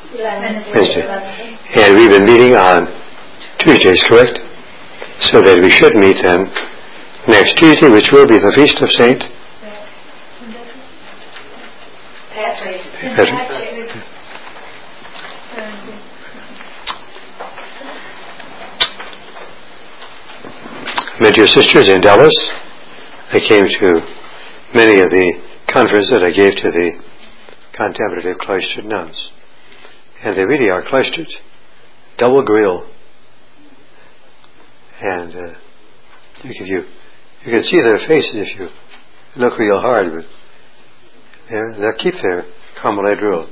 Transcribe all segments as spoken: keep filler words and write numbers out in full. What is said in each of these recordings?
Wednesday. And we've been meeting on Tuesdays, correct? So that we should meet then next Tuesday, which will be the Feast of Saint Patrick. Patrick. I met your sisters in Dallas. I came to many of the conferences that I gave to the contemplative cloistered nuns. And they really are cloistered. Double grill. And uh, you, can, you, you can see their faces if you look real hard. But they'll keep their Carmelite rule.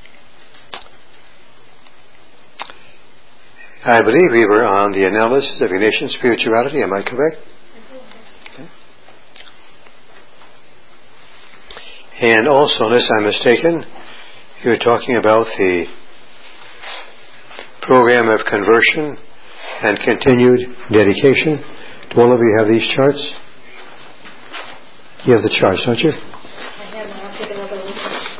I believe we were on the analysis of Ignatian spirituality. Am I correct? Okay. And also, unless I'm mistaken, you were talking about the program of conversion and continued dedication. Do all of you have these charts? You have the charts, don't you? I have. I'll take another look.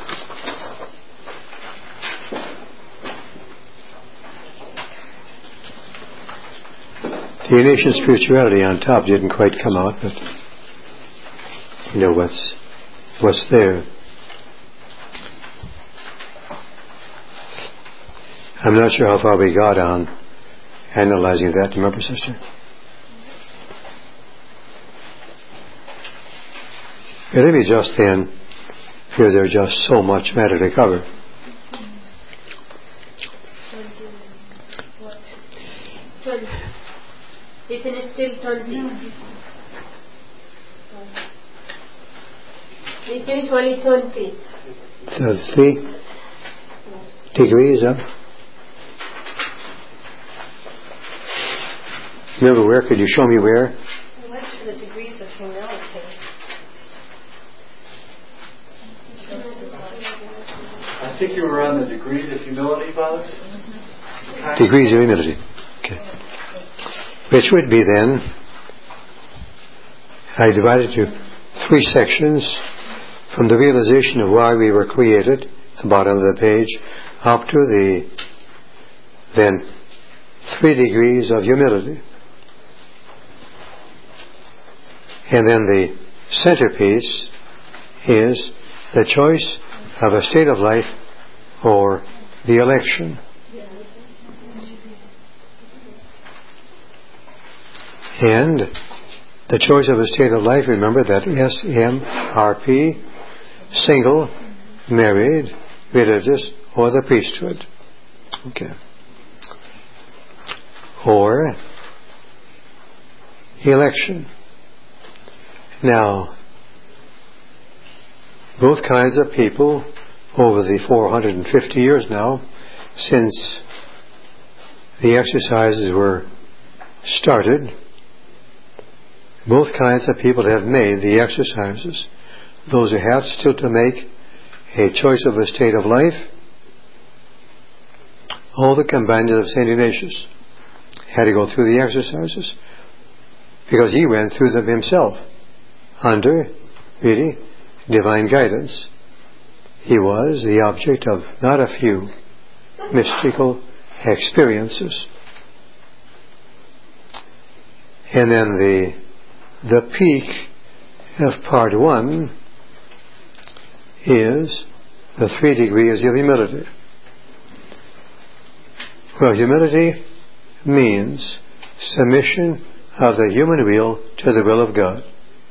The Ignatian spirituality on top didn't quite come out, but you know what's what's there. I'm not sure how far we got on analyzing that. Remember, sister? Let me just then, here there's just so much matter to cover. Isn't it still twenty? It is only twenty. So three degrees up. Remember where? Could you show me where? I went to the degrees of humility. I think you were on the degrees of humility, Father? Degrees of humility. Okay. Which would be then, I divided to three sections from the realization of why we were created, the bottom of the page, up to the then three degrees of humility. And then the centerpiece is the choice of a state of life or the election. And the choice of a state of life, remember that S M R P, single, married, religious, or the priesthood. Okay. Or election. Now, both kinds of people over the four hundred fifty years now since the exercises were started, both kinds of people have made the exercises. Those who have still to make a choice of a state of life, all the companions of Saint Ignatius had to go through the exercises because he went through them himself under, really, divine guidance. He was the object of not a few mystical experiences. And then the the peak of part one is the three degrees of humility. Well, humility means submission of the human will to the will of God.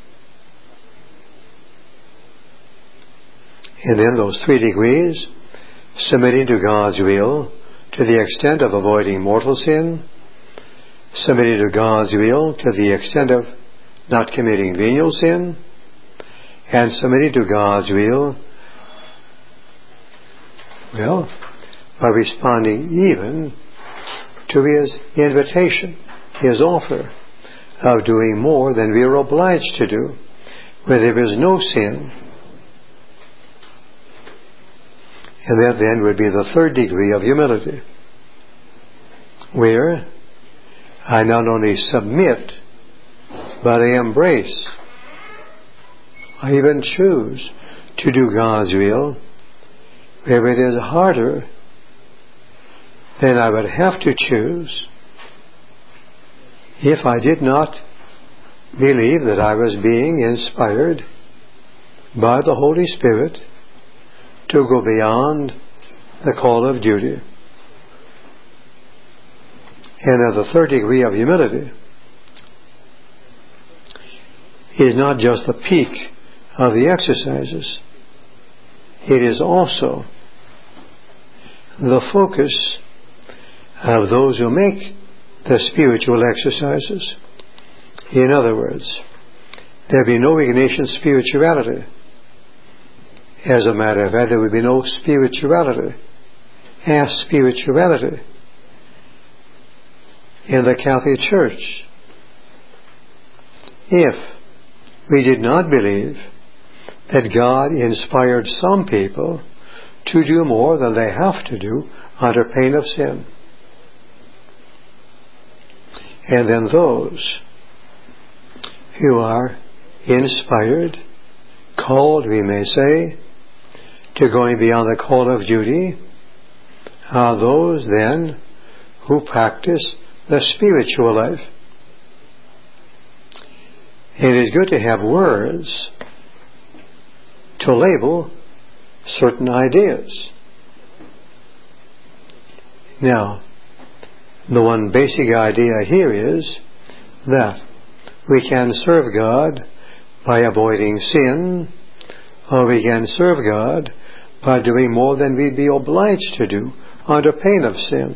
And then those three degrees, submitting to God's will to the extent of avoiding mortal sin, submitting to God's will to the extent of not committing venial sin, and submitting to God's will, well, by responding even to His invitation, His offer of doing more than we are obliged to do, where there is no sin. And that then would be the third degree of humility, where I not only submit, but I embrace, I even choose to do God's will, where it is harder then I would have to choose, if I did not believe that I was being inspired by the Holy Spirit to go beyond the call of duty. And that the third degree of humility is not just the peak of the exercises, it is also the focus of those who make the spiritual exercises. In other words, there be no Ignatian spirituality. As a matter of fact, there would be no spirituality as spirituality in the Catholic Church if we did not believe that God inspired some people to do more than they have to do under pain of sin. And then those who are inspired, called, we may say, to going beyond the call of duty, are those then who practice the spiritual life. It is good to have words to label certain ideas. Now, the one basic idea here is that we can serve God by avoiding sin, or we can serve God by doing more than we'd be obliged to do under pain of sin.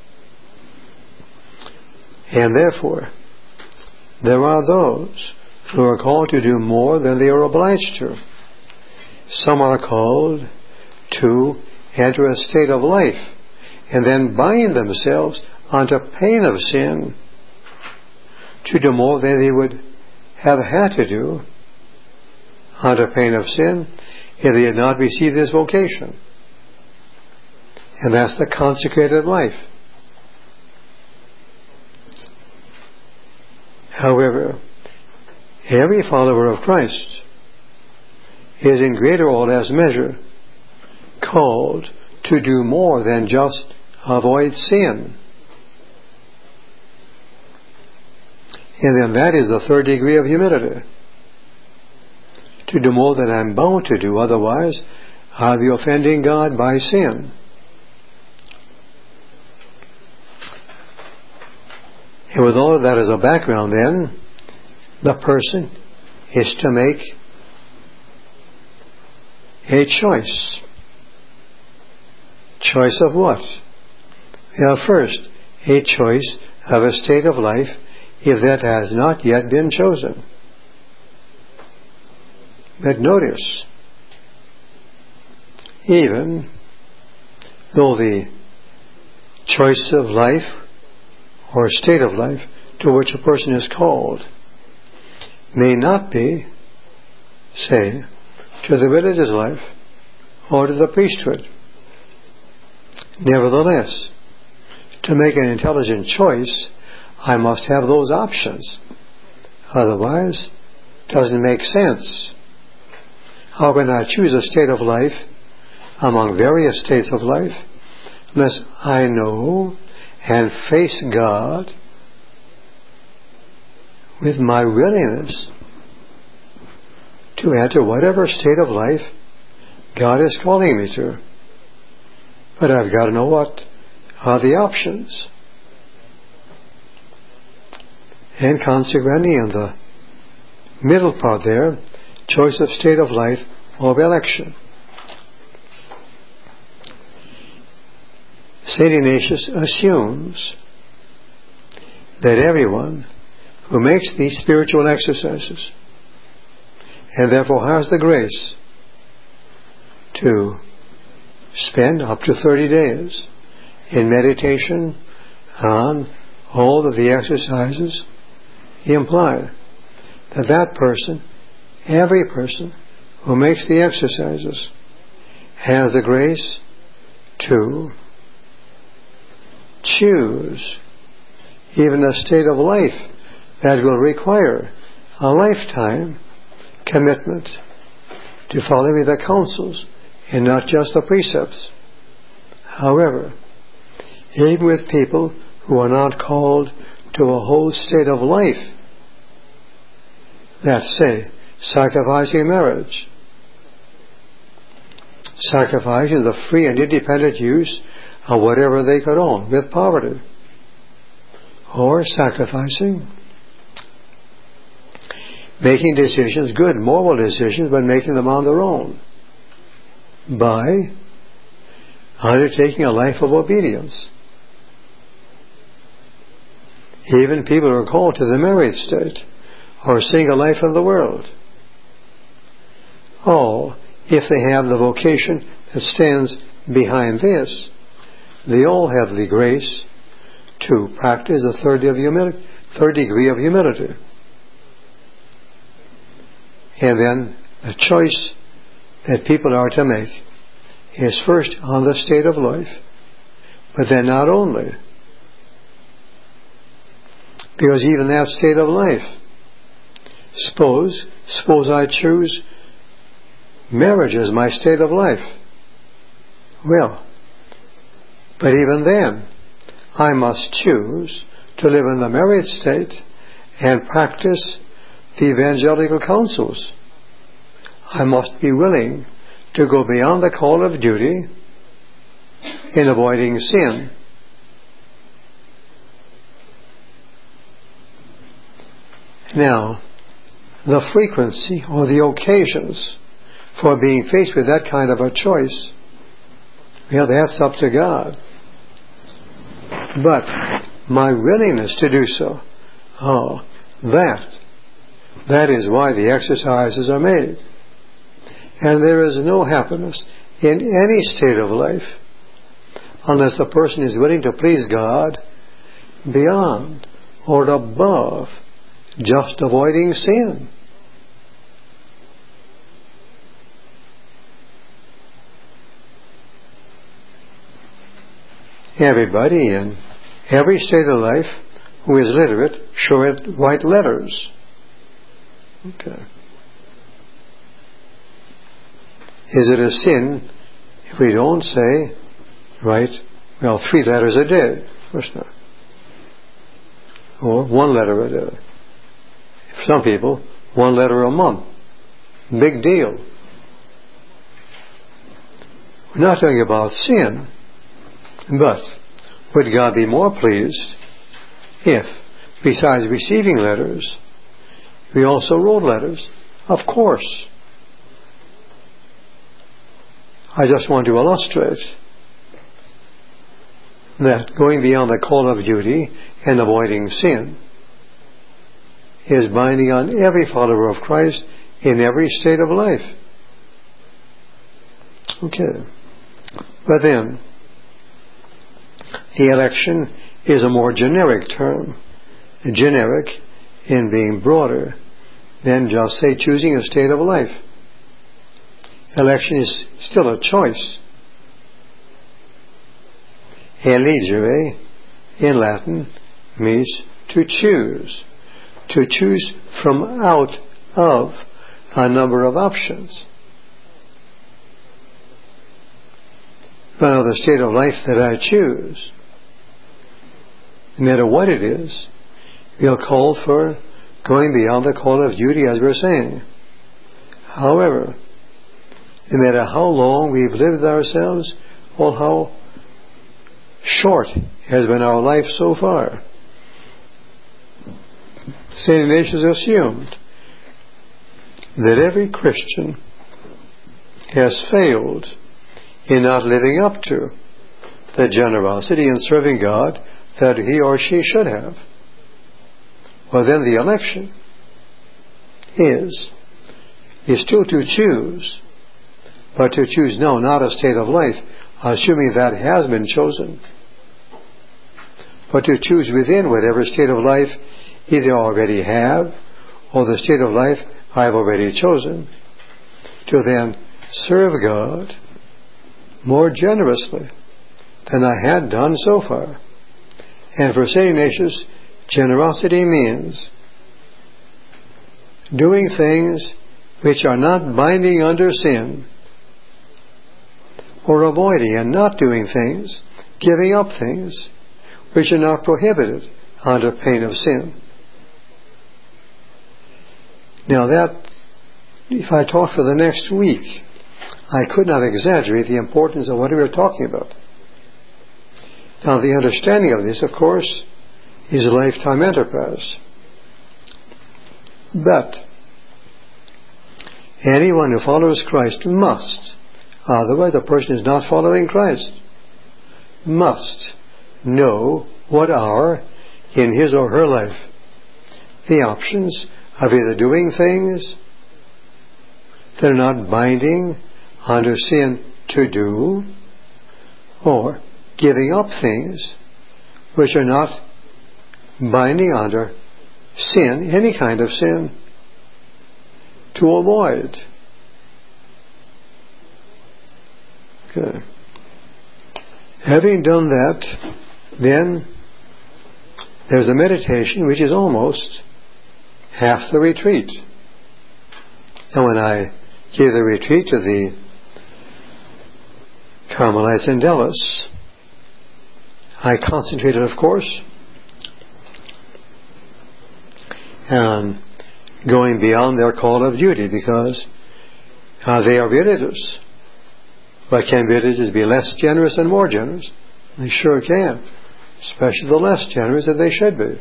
And therefore, there are those who are called to do more than they are obliged to. Some are called to enter a state of life and then bind themselves under pain of sin to do more than they would have had to do under pain of sin if they had not received this vocation. And that's the consecrated life. However, every follower of Christ is in greater or less measure called to do more than just avoid sin. And then that is the third degree of humility. To do more than I'm bound to do, otherwise I'll be offending God by sin. And with all of that as a background then, the person is to make a choice. Choice of what? Well, first, a choice of a state of life if that has not yet been chosen. But notice, even though the choice of life or state of life to which a person is called may not be, say, to the religious life or to the priesthood, nevertheless, to make an intelligent choice, I must have those options. Otherwise, it doesn't make sense. How can I choose a state of life among various states of life unless I know and face God with my willingness to enter whatever state of life God is calling me to? But I've got to know what are the options. And consequently, in the middle part there, choice of state of life or election. Saint Ignatius assumes that everyone who makes these spiritual exercises and therefore has the grace to spend up to thirty days in meditation on all of the exercises imply that that person, every person who makes the exercises, has the grace to choose even a state of life that will require a lifetime commitment to following the counsels and not just the precepts. However, even with people who are not called to a whole state of life. That's, say, sacrificing marriage, sacrificing the free and independent use of whatever they could own with poverty, or sacrificing making decisions, good moral decisions, but making them on their own by undertaking a life of obedience. Even people who are called to the married state or single life in the world, all, if they have the vocation that stands behind this, they all have the grace to practice the third degree of humility. Third degree of humility. And then the choice that people are to make is first on the state of life, but then not only. Because even that state of life, suppose, suppose I choose marriage as my state of life. Well, but even then, I must choose to live in the married state and practice the evangelical counsels. I must be willing to go beyond the call of duty in avoiding sin. Now, the frequency or the occasions for being faced with that kind of a choice, well, that's up to God. But my willingness to do so, oh, that, that is why the exercises are made. And there is no happiness in any state of life unless the person is willing to please God beyond or above just avoiding sin. Everybody in every state of life who is literate should write letters. Okay. Is it a sin if we don't say, write, well, three letters a day? Of course not. Or one letter a day. For some people, one letter a month. Big deal. We're not talking about sin, but would God be more pleased if, besides receiving letters, we also wrote letters? Of course. I just want to illustrate that going beyond the call of duty and avoiding sin is binding on every follower of Christ in every state of life. Okay. But then, the election is a more generic term. Generic in being broader than just, say, choosing a state of life. Election is still a choice. Elegere, in Latin, means to choose. To choose from out of a number of options. Now, the state of life that I choose, no matter what it is, will call for going beyond the call of duty, as we're saying. However, no matter how long we've lived ourselves or how short has been our life so far, Saint Ignatius assumed that every Christian has failed in not living up to the generosity in serving God that he or she should have. Well, then the election is is still to choose, but to choose, no, not a state of life, assuming that has been chosen, but to choose within whatever state of life either already have or the state of life I've already chosen, to then serve God more generously than I had done so far. And for Saint Ignatius, generosity means doing things which are not binding under sin, or avoiding and not doing things giving up things which are not prohibited under pain of sin. Now that, if I talk for the next week, I could not exaggerate the importance of what we are talking about. Now the understanding of this, of course, is a lifetime enterprise. But anyone who follows Christ must, otherwise the person is not following Christ, must know what are, in his or her life, the options of either doing things that are not binding under sin to do, or giving up things which are not binding under sin, any kind of sin, to avoid. Okay. Having done that, then there's a meditation which is almost half the retreat. And when I gave the retreat to the Carmelites in Delos, I concentrated, of course, on going beyond their call of duty, because uh, they are religious. But can religious be less generous and more generous? They sure can, especially the less generous that they should be.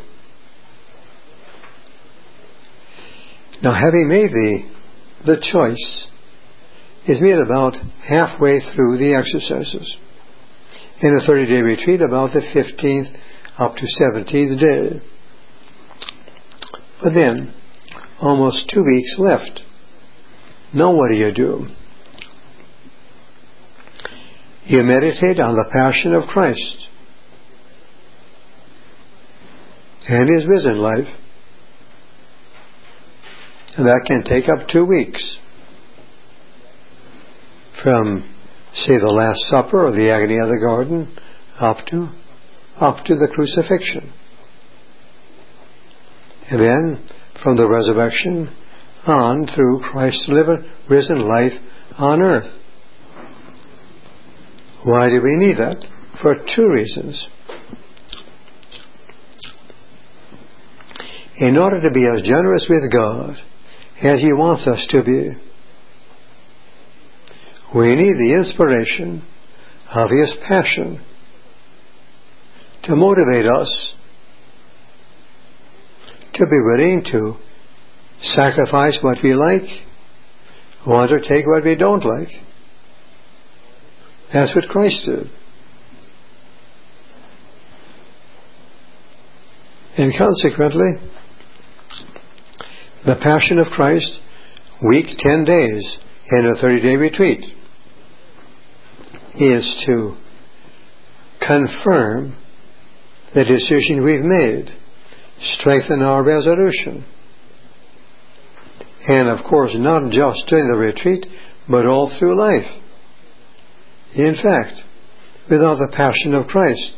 Now, having made the the choice, is made about halfway through the exercises. In a thirty-day retreat, about the fifteenth up to seventeenth day. But then, almost two weeks left. Now what do you do? You meditate on the passion of Christ and His risen life. And that can take up two weeks. From, say, the Last Supper or the agony of the garden up to up to the crucifixion. And then from the resurrection on through Christ's living, risen life on earth. Why do we need that? For two reasons. In order to be as generous with God as He wants us to be, we need the inspiration of His passion to motivate us to be willing to sacrifice what we like or undertake what we don't like. That's what Christ did. And consequently, the passion of Christ, week ten days in a thirty-day retreat, is to confirm the decision we've made, strengthen our resolution, and of course not just during the retreat, but all through life. In fact, without the passion of Christ,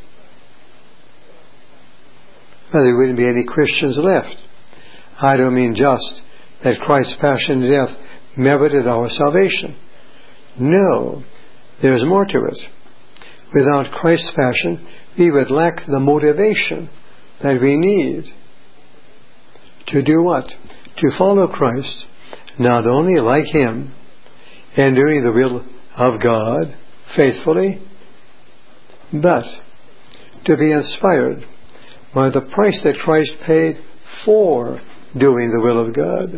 well, there wouldn't be any Christians left. I don't mean just that Christ's passion and death merited our salvation. No, there's more to it. Without Christ's passion, we would lack the motivation that we need to do what? To follow Christ, not only like Him and doing the will of God faithfully, but to be inspired by the price that Christ paid for doing the will of God.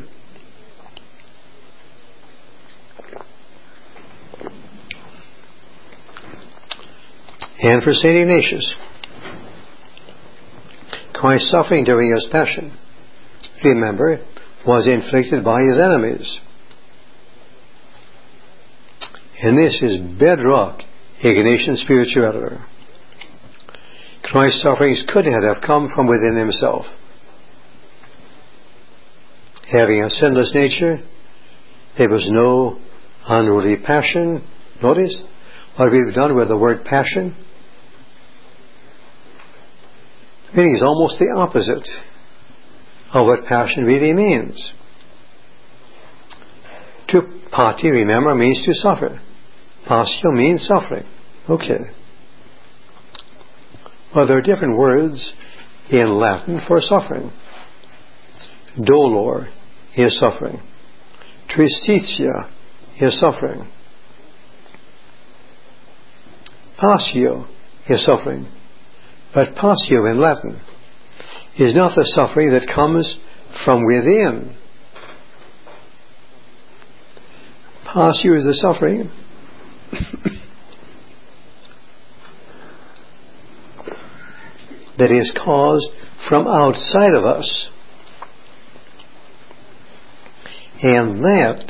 And for Saint Ignatius, Christ's suffering during His passion, remember, was inflicted by His enemies. And this is bedrock Ignatian spirituality. Christ's sufferings could not have come from within Himself. Having a sinless nature, there was no unruly passion. Notice what we've done with the word passion. Meaning is almost the opposite of what passion really means. To pati, remember, means to suffer. Passio means suffering. Okay. Well, there are different words in Latin for suffering. Dolor is suffering. Tristitia is suffering. Passio is suffering. But passio in Latin is not the suffering that comes from within. Passio is the suffering that is caused from outside of us. And that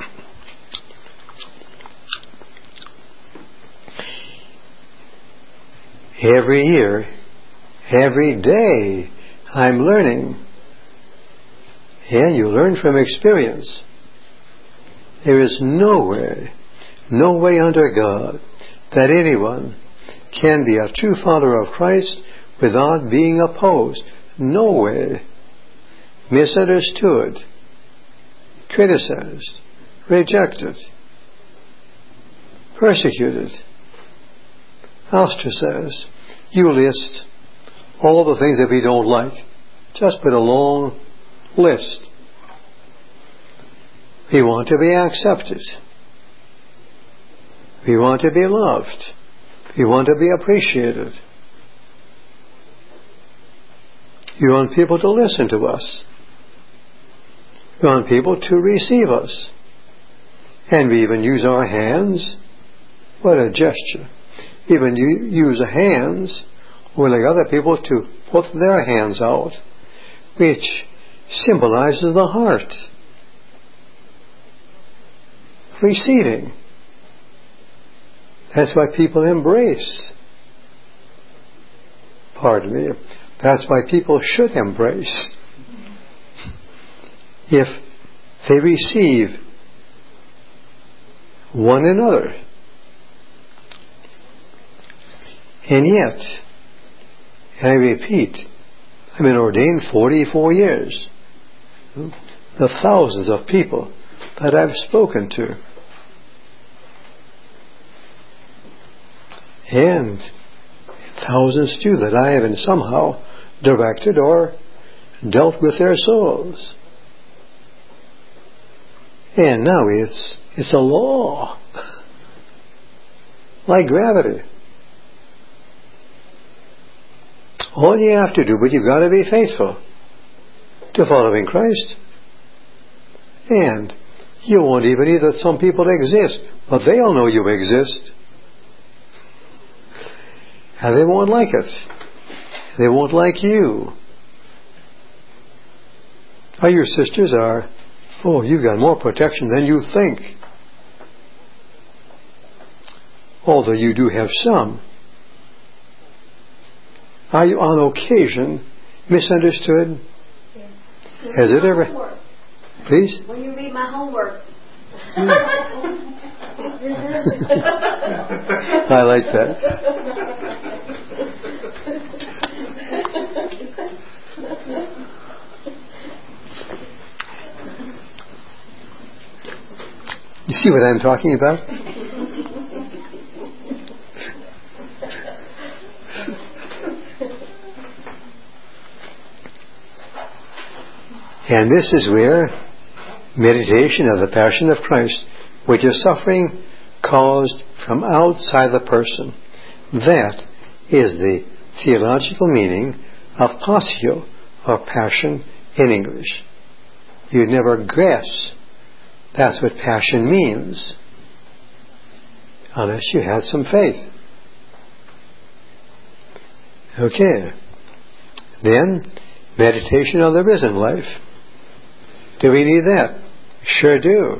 every year, every day, I'm learning. And you learn from experience. There is no way, no way under God that anyone can be a true follower of Christ without being opposed. No way. Misunderstood. Criticized. Rejected. Persecuted. Ostracized. You list all the things that we don't like. Just put a long list. We want to be accepted. We want to be loved. We want to be appreciated. We want people to listen to us. We want people to receive us. And we even use our hands. What a gesture. Even you use the hands, or like other people, to put their hands out, which symbolizes the heart. Receiving. That's why people embrace. Pardon me. That's why people should embrace. If they receive one another. And yet, and I repeat, I've been ordained forty-four years. The thousands of people that I've spoken to. And thousands too that I have somehow directed or dealt with their souls. And now it's it's a law. Like gravity. All you have to do, but you've got to be faithful to following Christ. And you won't even need that some people exist, but they'll know you exist. And they won't like it. They won't like you. Oh, your sisters are, oh, you've got more protection than you think. Although you do have some. Are you on occasion misunderstood? Yeah. Has it ever? Homework. Please? When you read my homework. I like that. You see what I'm talking about? And this is where meditation of the Passion of Christ, which is suffering caused from outside the person. That is the theological meaning of passio, or passion in English. You'd never guess that's what passion means unless you had some faith. Okay. Then, meditation on the risen life. Do we need that? Sure do.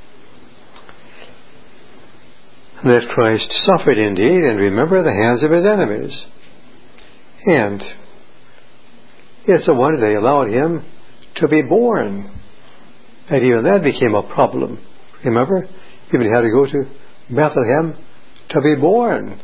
That Christ suffered indeed, and remember the hands of his enemies. And it's a wonder they allowed him to be born. And even that became a problem. Remember? Even had to go to Bethlehem to be born.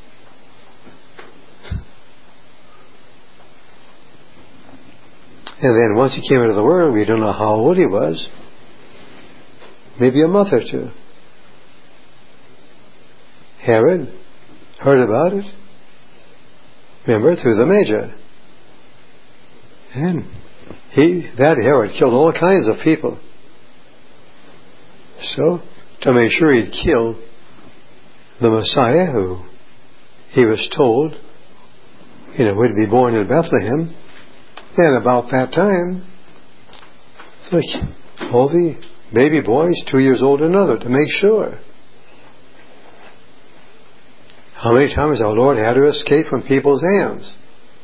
And then once he came into the world, we don't know how old he was. Maybe a month or two. Herod heard about it. Remember, through the Magi. And he, that Herod killed all kinds of people. So, to make sure he'd kill the Messiah, who he was told, you know, would be born in Bethlehem, then about that time, it's like all the baby boys, two years old and another, to make sure. How many times our Lord had to escape from people's hands?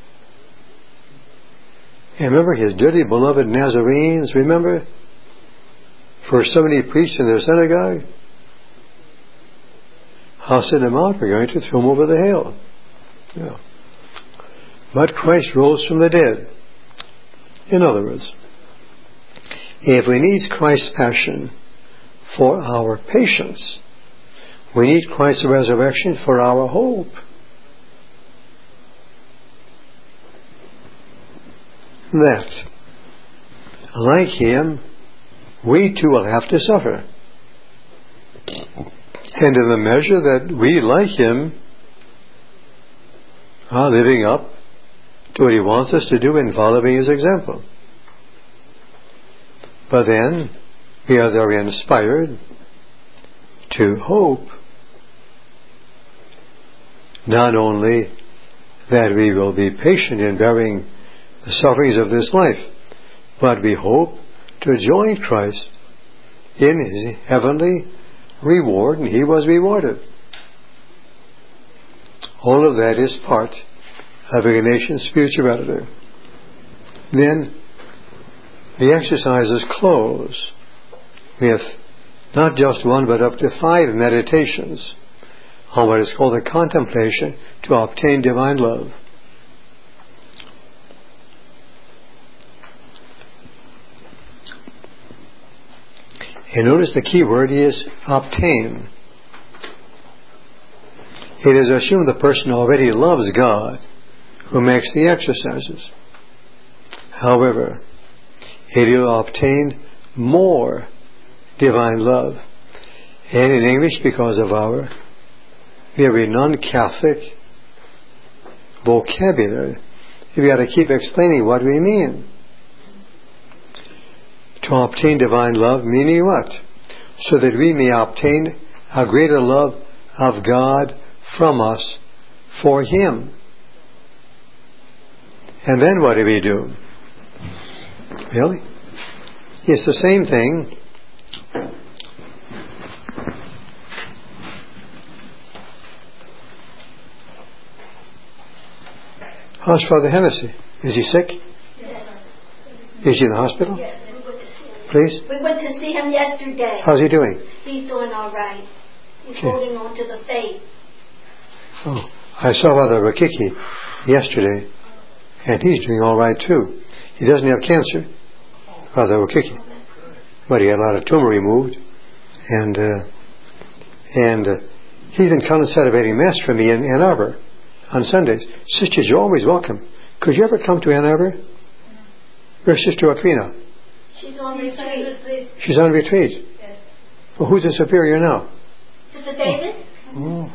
And remember his dearly beloved Nazarenes, remember? First somebody preached in their synagogue. Hustled them out, we're going to throw them over the hill. Yeah. But Christ rose from the dead. In other words, if we need Christ's passion for our patience, we need Christ's resurrection for our hope. That, like Him, we too will have to suffer. And in the measure that we, like Him, are living up to what He wants us to do in following His example. But then, we are there inspired to hope not only that we will be patient in bearing the sufferings of this life, but we hope to join Christ in His heavenly reward, and He was rewarded. All of that is part of Ignatian spirituality. Then the exercises close with not just one but up to five meditations on what is called the contemplation to obtain divine love. And notice the key word is obtain. It is assumed the person already loves God who makes the exercises. However, it will obtain more divine love. And in English, because of our very non-Catholic vocabulary, we got to keep explaining what we mean. To obtain divine love, meaning what? So that we may obtain a greater love of God from us for Him. And then what do we do? Really? It's the same thing. How's Father Hennessy? Is he sick? Yes. Is he in the hospital? Yes. We went to see him. Please? We went to see him yesterday. How's he doing? He's doing all right. He's Okay. holding on to the faith. Oh, I saw Father Rakiki yesterday, and he's doing all right too. He doesn't have cancer, Father Rakiki, but he had a lot of tumor removed, and uh, and uh, he's been concentrating Mass for me in Ann Arbor on Sundays. Sisters, you're always welcome. Could you ever come to Ann Arbor? Where's Sister Aquina? She's on retreat. She's on retreat. Yes. Well, who's the superior now? Sister David? Oh.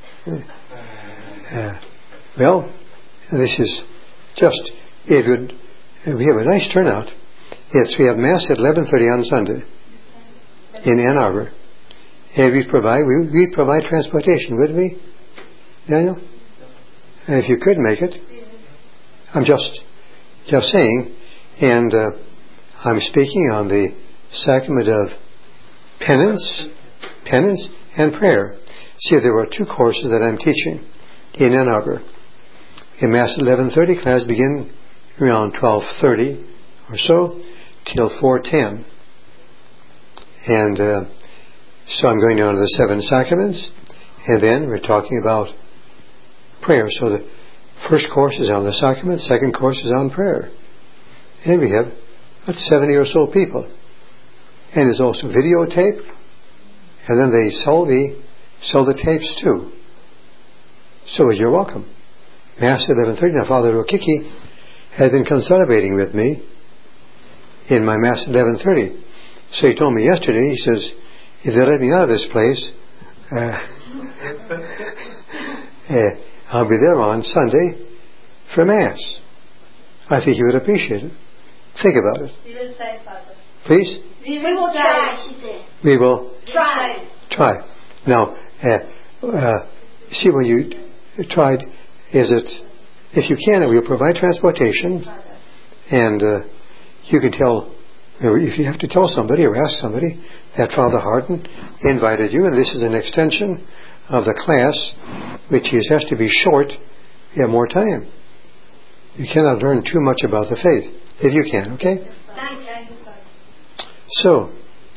Uh, well, this is just, it would, we have a nice turnout. Yes, we have Mass at eleven thirty on Sunday in Ann Arbor. And we provide, we, we provide transportation, wouldn't we, Daniel? And if you could make it. I'm just, just saying, and uh, I'm speaking on the sacrament of penance, penance and prayer. See, there were two courses that I'm teaching in Ann Arbor. In Mass at eleven thirty, class begin around twelve thirty or so till four ten. And uh, so I'm going down to the seven sacraments, and then we're talking about prayer. So the first course is on the sacraments, second course is on prayer. And we have about seventy or so people. And there's also videotape, and then they sell the sell the tapes too. So you're welcome. Mass at eleven thirty. Now Father Okiki had been consolidating with me in my Mass at eleven thirty. So he told me yesterday, he says, if they let me out of this place, uh, uh, I'll be there on Sunday for Mass. I think you would appreciate it. Think about it. We will try, Father. Please? We We will try, she said. We will Try. try. Now, uh, uh, see, when you tried, is it, if you can, we'll provide transportation, and uh, you can tell, if you have to tell somebody or ask somebody that Father Hardin invited you, and this is an extension of the class, which is, has to be short. You have more time. You cannot learn too much about the faith, if you can, okay? Thank you. So,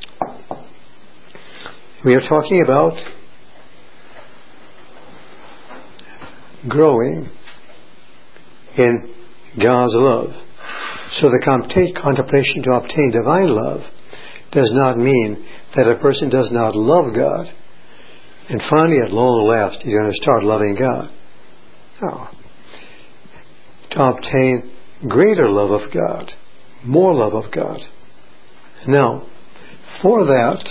we are talking about growing in God's love. So the contemplation to obtain divine love does not mean that a person does not love God, and finally at long last he's going to start loving God. No. To obtain greater love of God, more love of God. Now, for that,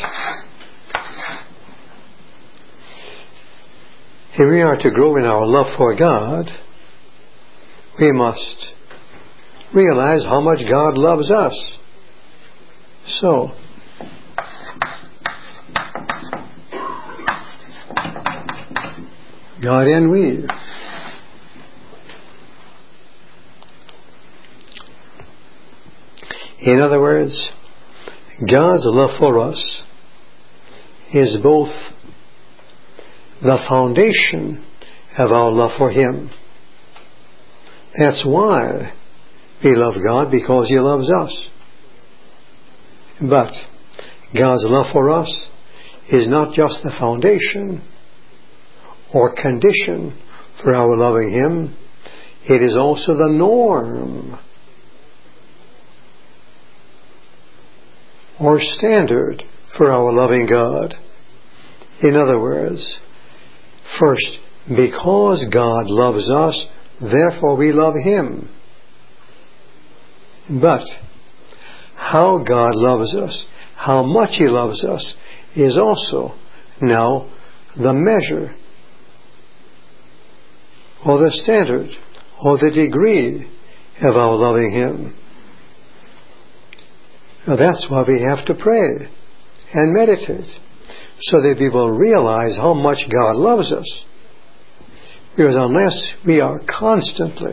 if we are to grow in our love for God, we must realize how much God loves us. So, God and we. In other words, God's love for us is both the foundation of our love for Him. That's why we love God, because He loves us. But God's love for us is not just the foundation or condition for our loving Him, it is also the norm or standard for our loving God. In other words, first, because God loves us, therefore we love Him. But how God loves us, how much He loves us, is also now the measure or the standard or the degree of our loving Him. Now that's why we have to pray and meditate, so that we will realize how much God loves us. Because unless we are constantly,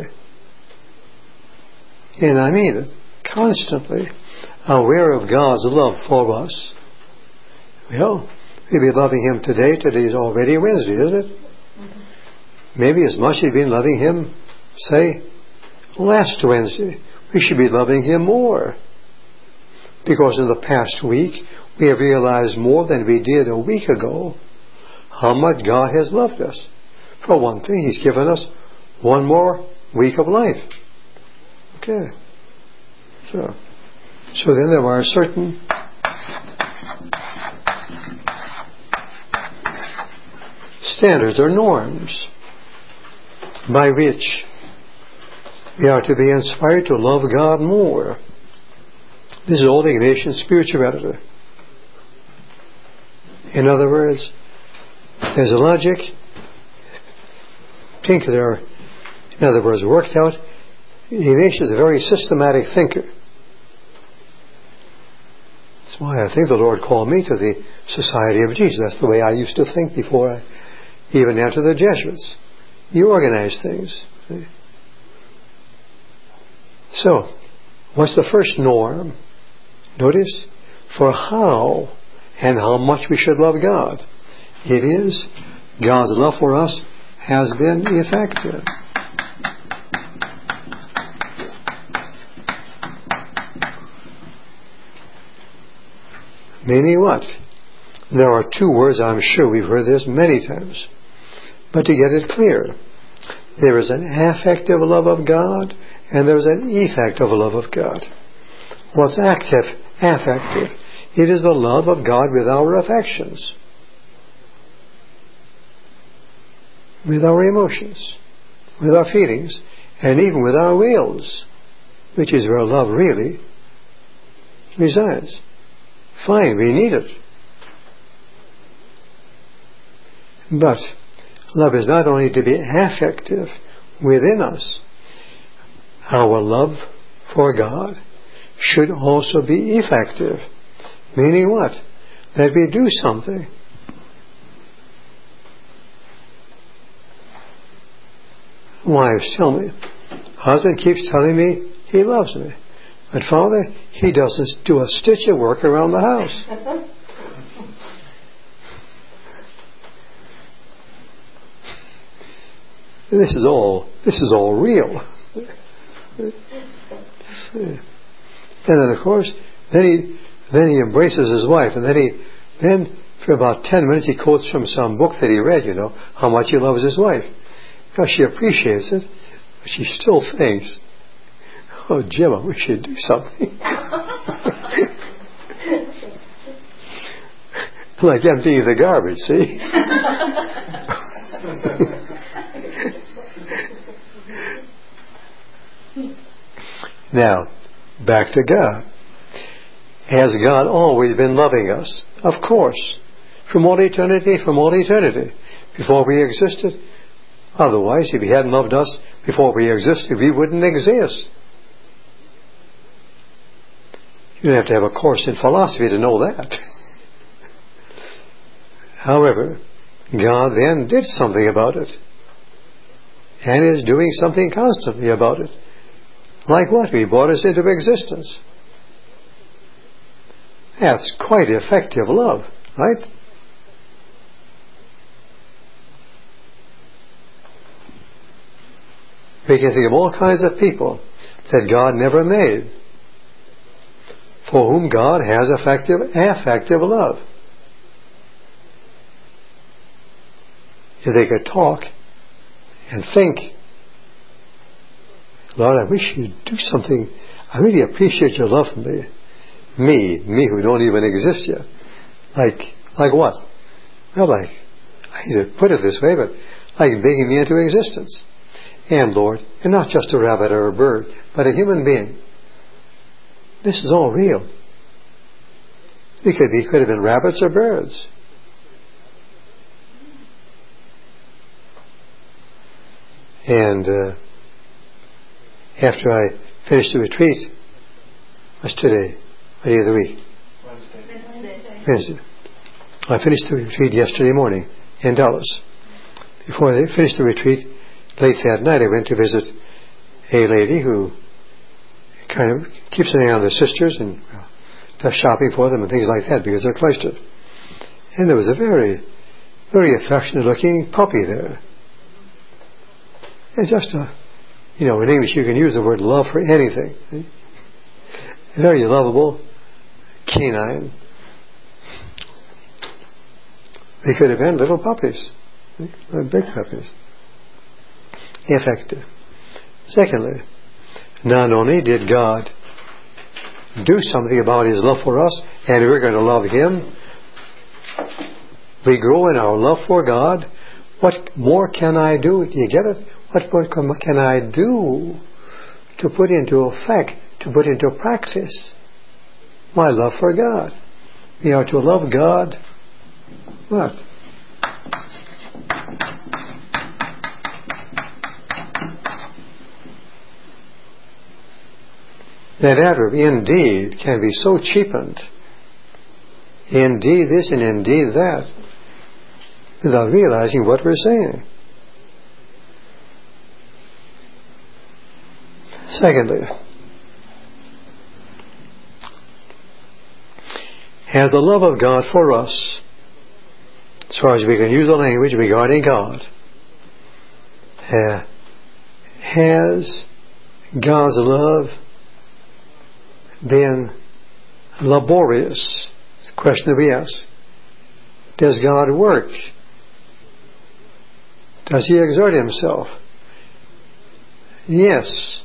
and I mean it, constantly aware of God's love for us, well, we'll be loving Him today. Today is already Wednesday, isn't it? Mm-hmm. Maybe as much as we've been loving Him, say, last Wednesday. We should be loving Him more. Because in the past week, we have realized more than we did a week ago how much God has loved us. For one thing, He's given us one more week of life. Okay. So, so then there are certain standards or norms by which we are to be inspired to love God more. This is Old Ignatian spirituality. In other words, there's a logic. Think there, in other words, worked out. Ignatius is a very systematic thinker. That's why I think the Lord called me to the Society of Jesus. That's the way I used to think before I even entered the Jesuits. You organize things. See? So, what's the first norm? Notice, for how and how much we should love God. It is, God's love for us has been effective. Meaning what? There are two words, I'm sure we've heard this many times. But to get it clear, there is an affective love of God and there is an effective love of God. What's active, affective? It is the love of God with our affections, with our emotions, with our feelings, and even with our wills, which is where love really resides. Fine, we need it. But love is not only to be affective within us, our love for God should also be effective. Meaning what? That we do something. Wives tell me, husband keeps telling me he loves me. But Father, he doesn't do a stitch of work around the house. This is all, this is all real. And then of course, then he, then he embraces his wife, and then he, then for about ten minutes he quotes from some book that he read, you know, how much he loves his wife. Because she appreciates it, but she still thinks, oh, Jim, I wish you'd do something. Like emptying the garbage, see? Now, back to God. Has God always been loving us? Of course. From all eternity, from all eternity. Before we existed. Otherwise, if He hadn't loved us before we existed, we wouldn't exist. You don't have to have a course in philosophy to know that. However, God then did something about it. And is doing something constantly about it. Like what? He brought us into existence. That's quite effective love, right? We can think of all kinds of people that God never made, for whom God has effective, affective love. If they could talk and think, Lord, I wish you'd do something. I really appreciate your love for me. Me, me who don't even exist yet. Like, like what? Well, like, I hate to put it this way, but like bringing me into existence. And Lord, and not just a rabbit or a bird, but a human being. This is all real. We could be, could have been rabbits or birds. And uh, after I finished the retreat, what's today? What day of the week? Wednesday. Wednesday. I finished the retreat yesterday morning in Dallas. Before I finished the retreat, late that night I went to visit a lady who kind of keeps an eye on their sisters and well, does shopping for them and things like that because they're cloistered. And there was a very, very affectionate looking puppy there. And just a, you know, in English you can use the word love for anything. Very lovable canine. They could have been little puppies, big puppies. Effective. Secondly, not only did God do something about His love for us, and we're going to love Him, we grow in our love for God. What more can I do? Do you get it? What more can I do to put into effect, to put into practice my love for God? We are to love God. What? That adverb, indeed, can be so cheapened. Indeed this and indeed that, without realizing what we're saying. Secondly, has the love of God for us, as far as we can use the language regarding God, uh, has God's love been laborious? It's a question that we ask. Does God work? Does He exert Himself? Yes.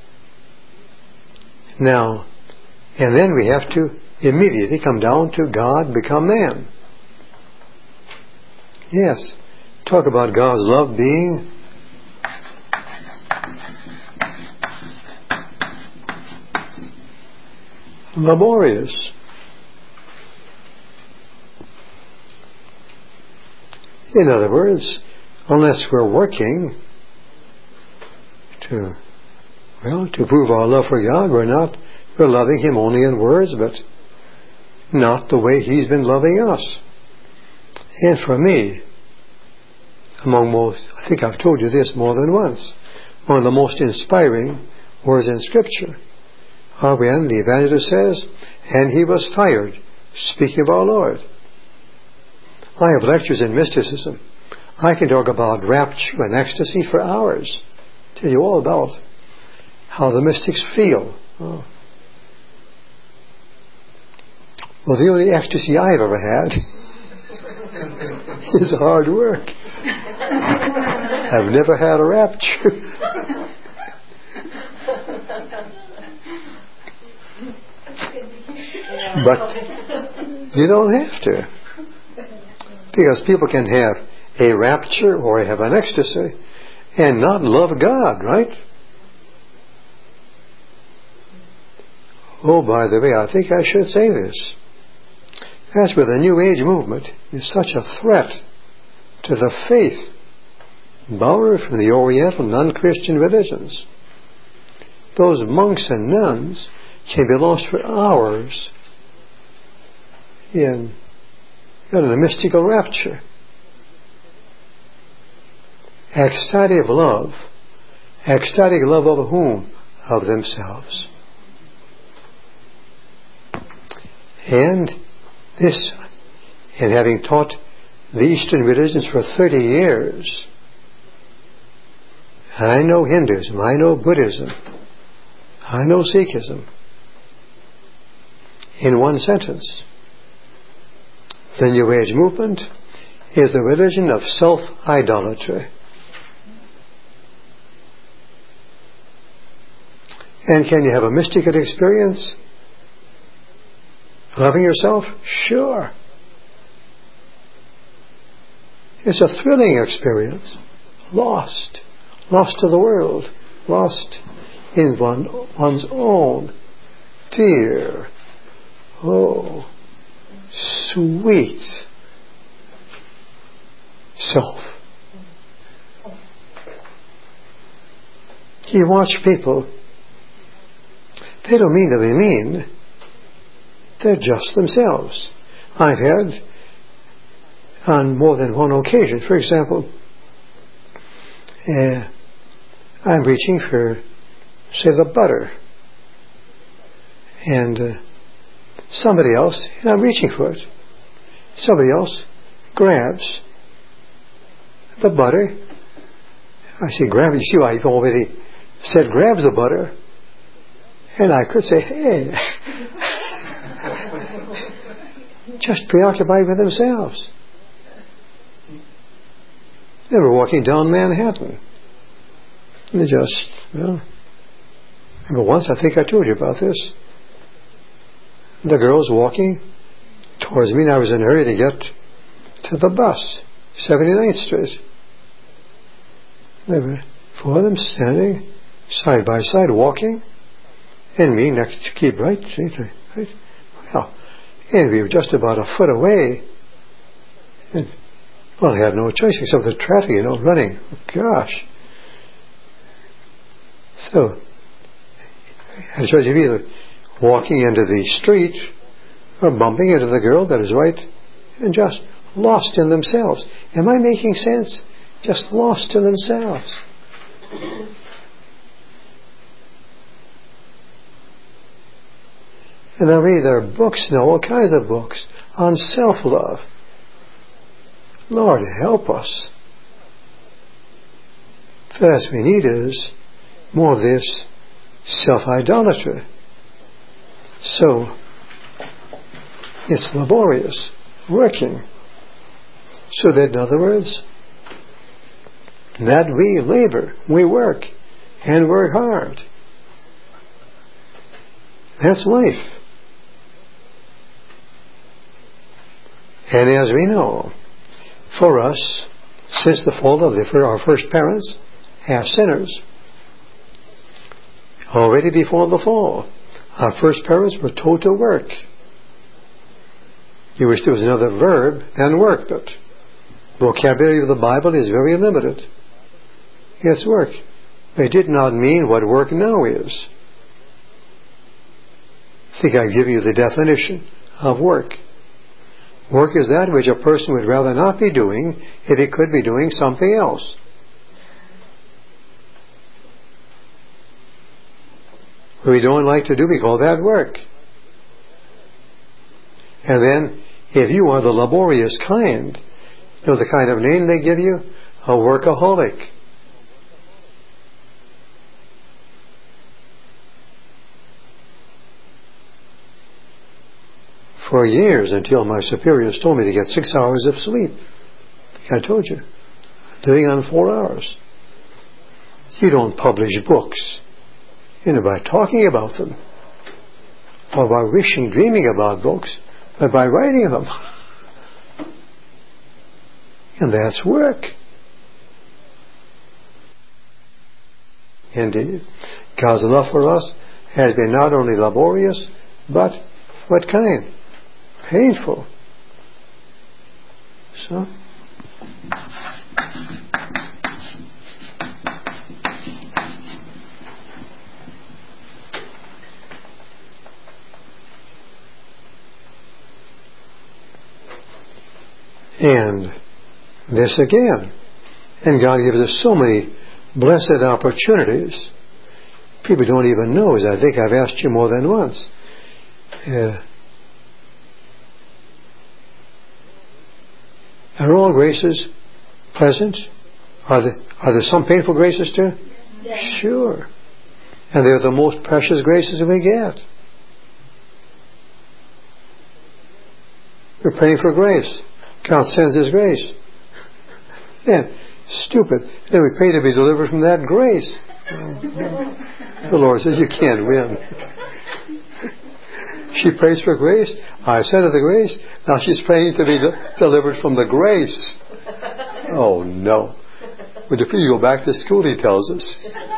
Now, and then we have to immediately come down to God become man. Yes. Talk about God's love being laborious. In other words, unless we're working to Well, to prove our love for God, we're not, we're loving Him only in words, but not the way He's been loving us. And for me, among most, I think I've told you this more than once, one of the most inspiring words in Scripture are when the evangelist says, and he was tired, speaking of our Lord. I have lectures in mysticism. I can talk about rapture and ecstasy for hours. Tell you all about how the mystics feel. Oh. Well, the only ecstasy I've ever had is hard work. I've never had a rapture. But you don't have to. Because people can have a rapture or have an ecstasy and not love God, right? Oh, by the way, I think I should say this. As with the New Age movement is such a threat to the faith borrowed from the Oriental non-Christian religions. Those monks and nuns can be lost for hours in, in a mystical rapture. Ecstatic love. Ecstatic love of whom? Of themselves. And this, and having taught the Eastern religions for thirty years, I know Hinduism, I know Buddhism, I know Sikhism. In one sentence, the New Age movement is the religion of self-idolatry. And can you have a mystical experience? Loving yourself? Sure. It's a thrilling experience. Lost. Lost to the world. Lost in one, one's own dear, oh, sweet self. You watch people, they don't mean to be mean. They're just themselves. I've had, on more than one occasion, for example, uh, I'm reaching for, say, the butter. And uh, somebody else, and I'm reaching for it, somebody else grabs the butter. I say grab, you see why I've already said grabs the butter. And I could say, hey, just preoccupied with themselves. They were walking down Manhattan. And they just, well, I remember once, I think I told you about this. The girl's walking towards me, and I was in a hurry to get to the bus, seventy-ninth Street. There were four of them standing side by side, walking, and me next to keep right, right. Well, and we were just about a foot away. And, well, I had no choice except the traffic, you know, running. Oh, gosh. So, I had a choice of either walking into the street or bumping into the girl that is right and just lost in themselves. Am I making sense? Just lost in themselves. And I read there are books now, all kinds of books on self-love. Lord, help us. The last we need is more of this self-idolatry. So, it's laborious, working. So that, in other words, that we labor, we work, and work hard. That's life. And as we know, for us, since the fall of the, for our first parents, half sinners, already before the fall, our first parents were told to work. You wish there was another verb than work, but vocabulary of the Bible is very limited. It's work. They did not mean what work now is. I think I've given you the definition of work. Work is that which a person would rather not be doing if he could be doing something else. What we don't like to do, we call that work. And then, if you are the laborious kind, you know the kind of name they give you? A workaholic. For years, until my superiors told me to get six hours of sleep. I told you. Doing on four hours. You don't publish books, you know, by talking about them, or by wishing, dreaming about books, but by writing them. And that's work. Indeed. God's love for us has been not only laborious, but what kind? Painful. So, and this again. And God gives us so many blessed opportunities. People don't even know, as I think I've asked you more than once. Uh, are all graces pleasant? Are there, are there some painful graces too? Yeah. Sure. And they're the most precious graces we get. We're praying for grace. God sends His grace. Then, stupid. Then we pray to be delivered from that grace. The Lord says, you can't win. She prays for grace. I sent her the grace. Now she's praying to be de- delivered from the grace. Oh, no. But if you go back to school, he tells us.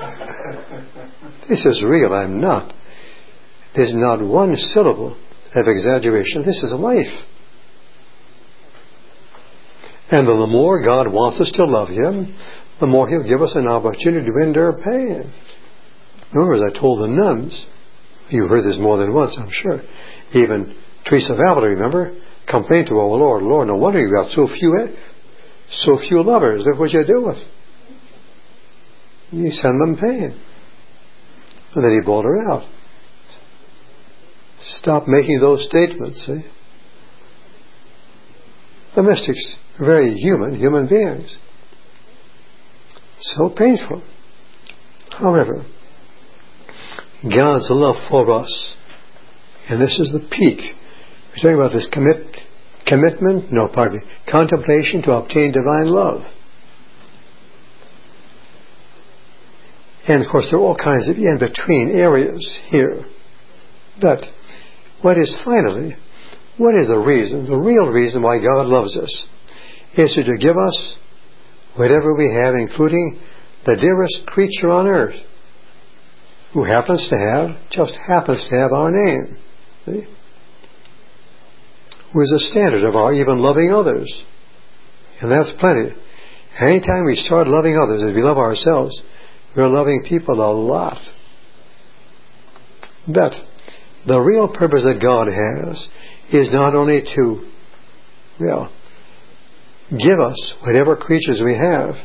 This is real. I'm not. There's not one syllable of exaggeration. This is life. And the more God wants us to love Him, the more He'll give us an opportunity to endure pain. Remember, as I told the nuns, you heard this more than once, I'm sure. Even Teresa of Avila, remember, complained to, oh Lord, Lord, no wonder you got so few, so few lovers. Look what you do with. You send them pain. And then He brought her out. Stop making those statements, see? The mystics are very human, human beings. So painful. However, God's love for us, and this is the peak. We're talking about this commit, commitment, no, pardon me, contemplation to obtain divine love. And of course there are all kinds of in-between areas here. But what is finally, what is the reason, the real reason why God loves us, is to give us whatever we have, including the dearest creature on earth, who happens to have, just happens to have our name. See? Who is the standard of our even loving others. And that's plenty. Anytime we start loving others as we love ourselves, we're loving people a lot. But the real purpose that God has is not only to, well, give us whatever creatures we have,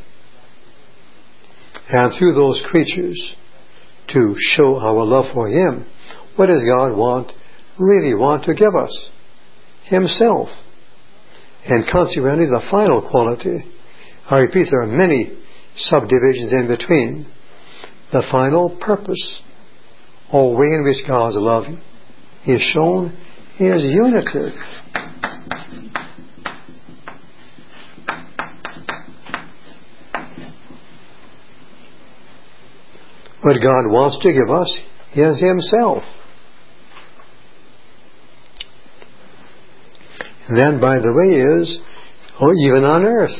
and through those creatures to show our love for Him. What does God want, really want to give us? Himself. And consequently, the final quality, I repeat, there are many subdivisions in between. The final purpose, or way in which God's love is shown, is unity. What God wants to give us is Himself. And then, by the way, is, oh, even on earth,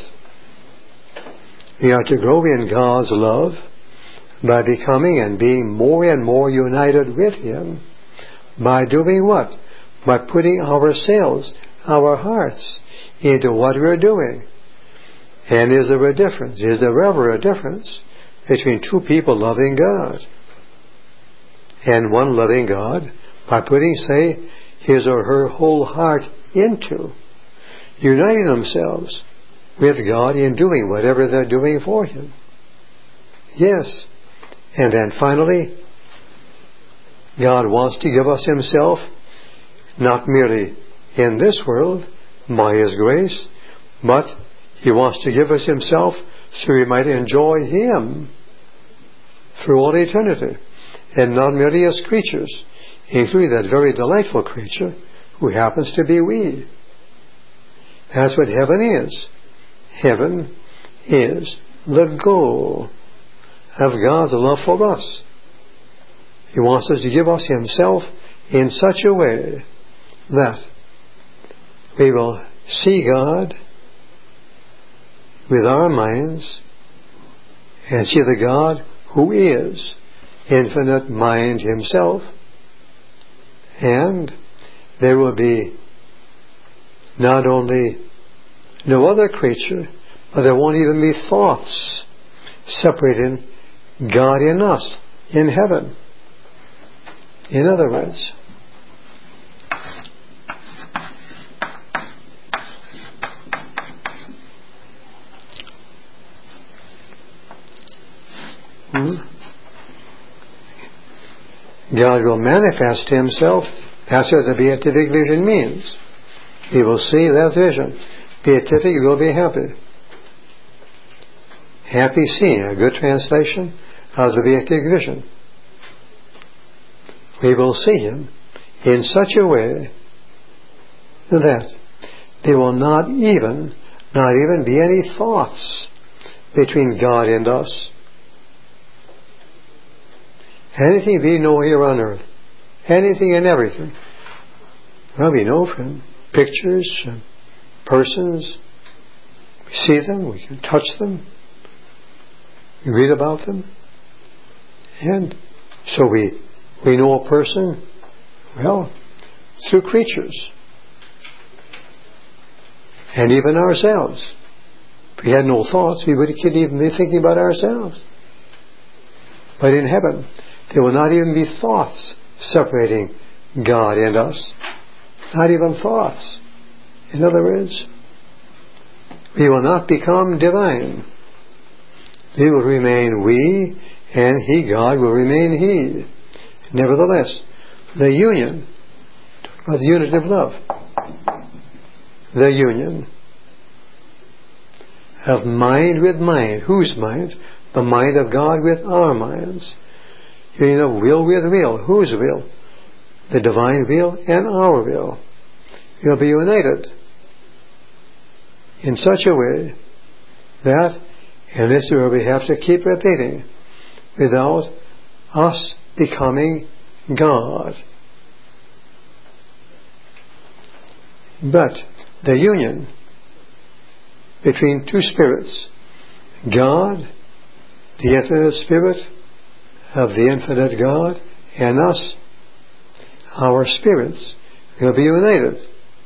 we are to grow in God's love by becoming and being more and more united with Him. By doing what? By putting ourselves, our hearts, into what we're doing. And is there a difference? Is there ever a difference between two people loving God. And one loving God by putting, say, his or her whole heart into, uniting themselves with God in doing whatever they're doing for Him. Yes. And then finally, God wants to give us Himself, not merely in this world, by His grace, but He wants to give us Himself so we might enjoy Him through all eternity, and not merely as creatures, including that very delightful creature who happens to be we. That's what heaven is. Heaven is the goal of God's love for us. He wants us to give us Himself in such a way that we will see God with our minds and see the God who is infinite mind Himself, and there will be not only no other creature, but there won't even be thoughts separating God in us in heaven. In other words, hmm? God will manifest Himself. That's what the beatific vision means. He will see that vision. Beatific will be happy. Happy seeing, a good translation of the beatific vision. We will see Him in such a way that there will not even, not even be any thoughts between God and us. Anything we know here on earth, anything and everything, well, we know from pictures, and persons, we see them, we can touch them, we read about them, and so we we know a person, well, through creatures, and even ourselves. If we had no thoughts, we wouldn't even be thinking about ourselves. But in heaven, there will not even be thoughts separating God and us. Not even thoughts. In other words, we will not become divine. We will remain we, and He, God, will remain He. Nevertheless, the union, talk about the unity of love, the union of mind with mind. Whose mind? The mind of God with our minds. Union of will with will. Whose will? The divine will and our will. We'll be united in such a way that, and this is where we have to keep repeating, without us becoming God. But the union between two spirits, God, the infinite spirit of the infinite God, and us, our spirits, will be united.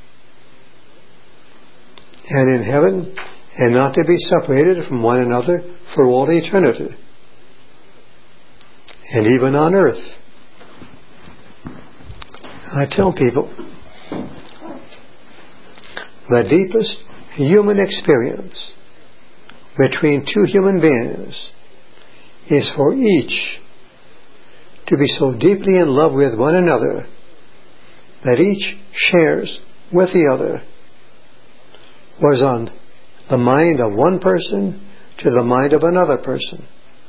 And in heaven, and not to be separated from one another for all eternity. And even on earth. I tell people, the deepest human experience between two human beings is for each to be so deeply in love with one another that each shares with the other what is on the mind of one person to the mind of another person.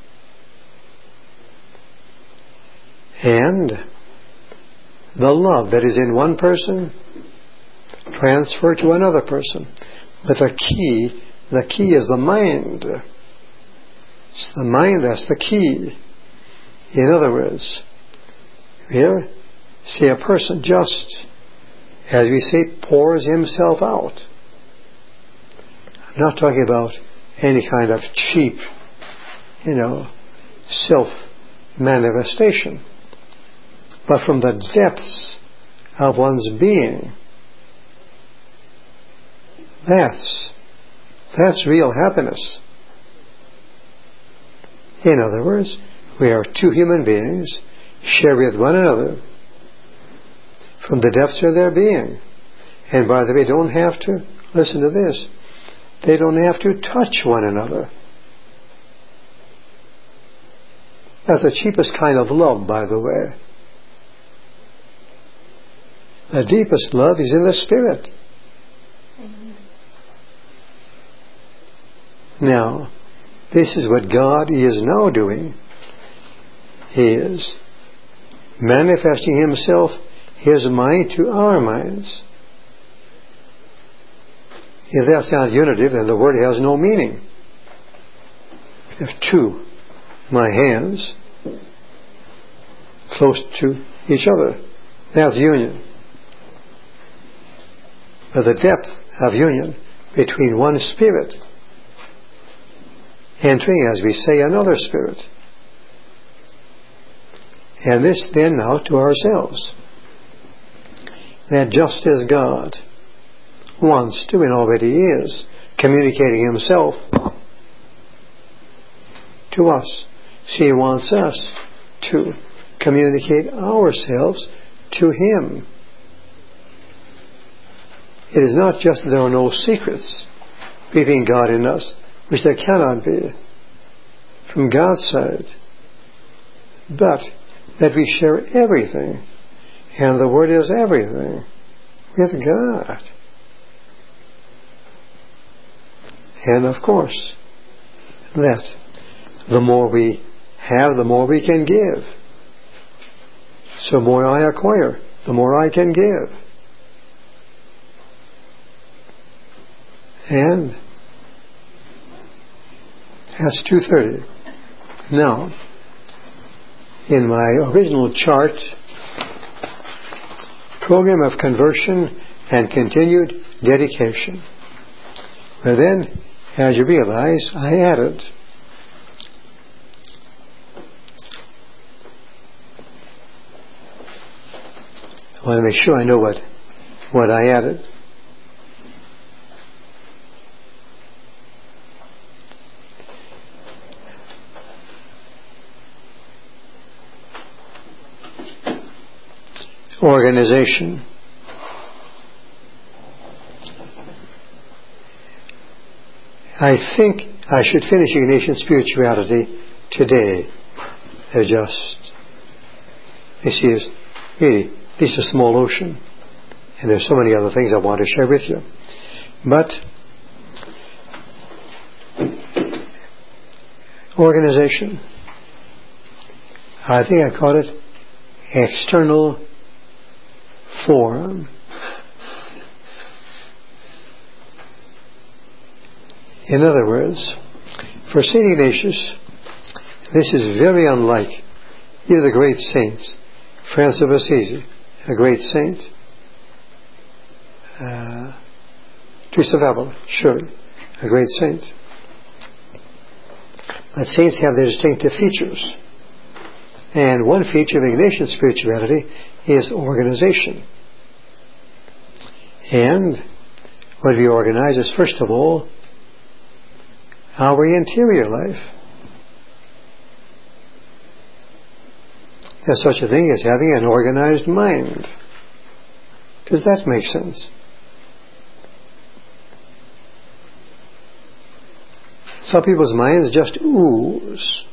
And the love that is in one person transferred to another person. But the key, the key is the mind. It's the mind that's the key. In other words, here, see a person just, as we say, pours himself out. I'm not talking about any kind of cheap, you know, self-manifestation, but from the depths of one's being. That's, that's real happiness. In other words, we are two human beings share with one another from the depths of their being. And by the way, don't have to, listen to this, they don't have to touch one another. That's the cheapest kind of love, by the way. The deepest love is in the Spirit. Amen. Now, this is what God is now doing. He is manifesting Himself, His mind, to our minds. If that's not unitive, then the word has no meaning. If two, my hands, close to each other, that's union. But the depth of union between one spirit entering, as we say, another spirit. And this then now to ourselves. That just as God wants to and already is communicating Himself to us, so He wants us to communicate ourselves to Him. It is not just that there are no secrets between God and us, which there cannot be from God's side, but that we share everything, and the Word is everything, with God. And of course, that the more we have, the more we can give. So the more I acquire, the more I can give. And that's two thirty. Now, in my original chart, program of conversion and continued dedication. But then, as you realize, I added I want to make sure I know what, what I added. Organization. I think I should finish Ignatian Spirituality today. They're just, this is really, this is a small ocean. And there's so many other things I want to share with you. But, organization. I think I called it external form. In other words, for Saint Ignatius, this is very unlike either the great saints, Francis of Assisi, a great saint, uh, Teresa of Avila, surely, a great saint. But saints have their distinctive features. And one feature of Ignatian spirituality is organization. And what we organize is, first of all, our interior life. There's such a thing as having an organized mind. Does that make sense? Some people's minds just ooze.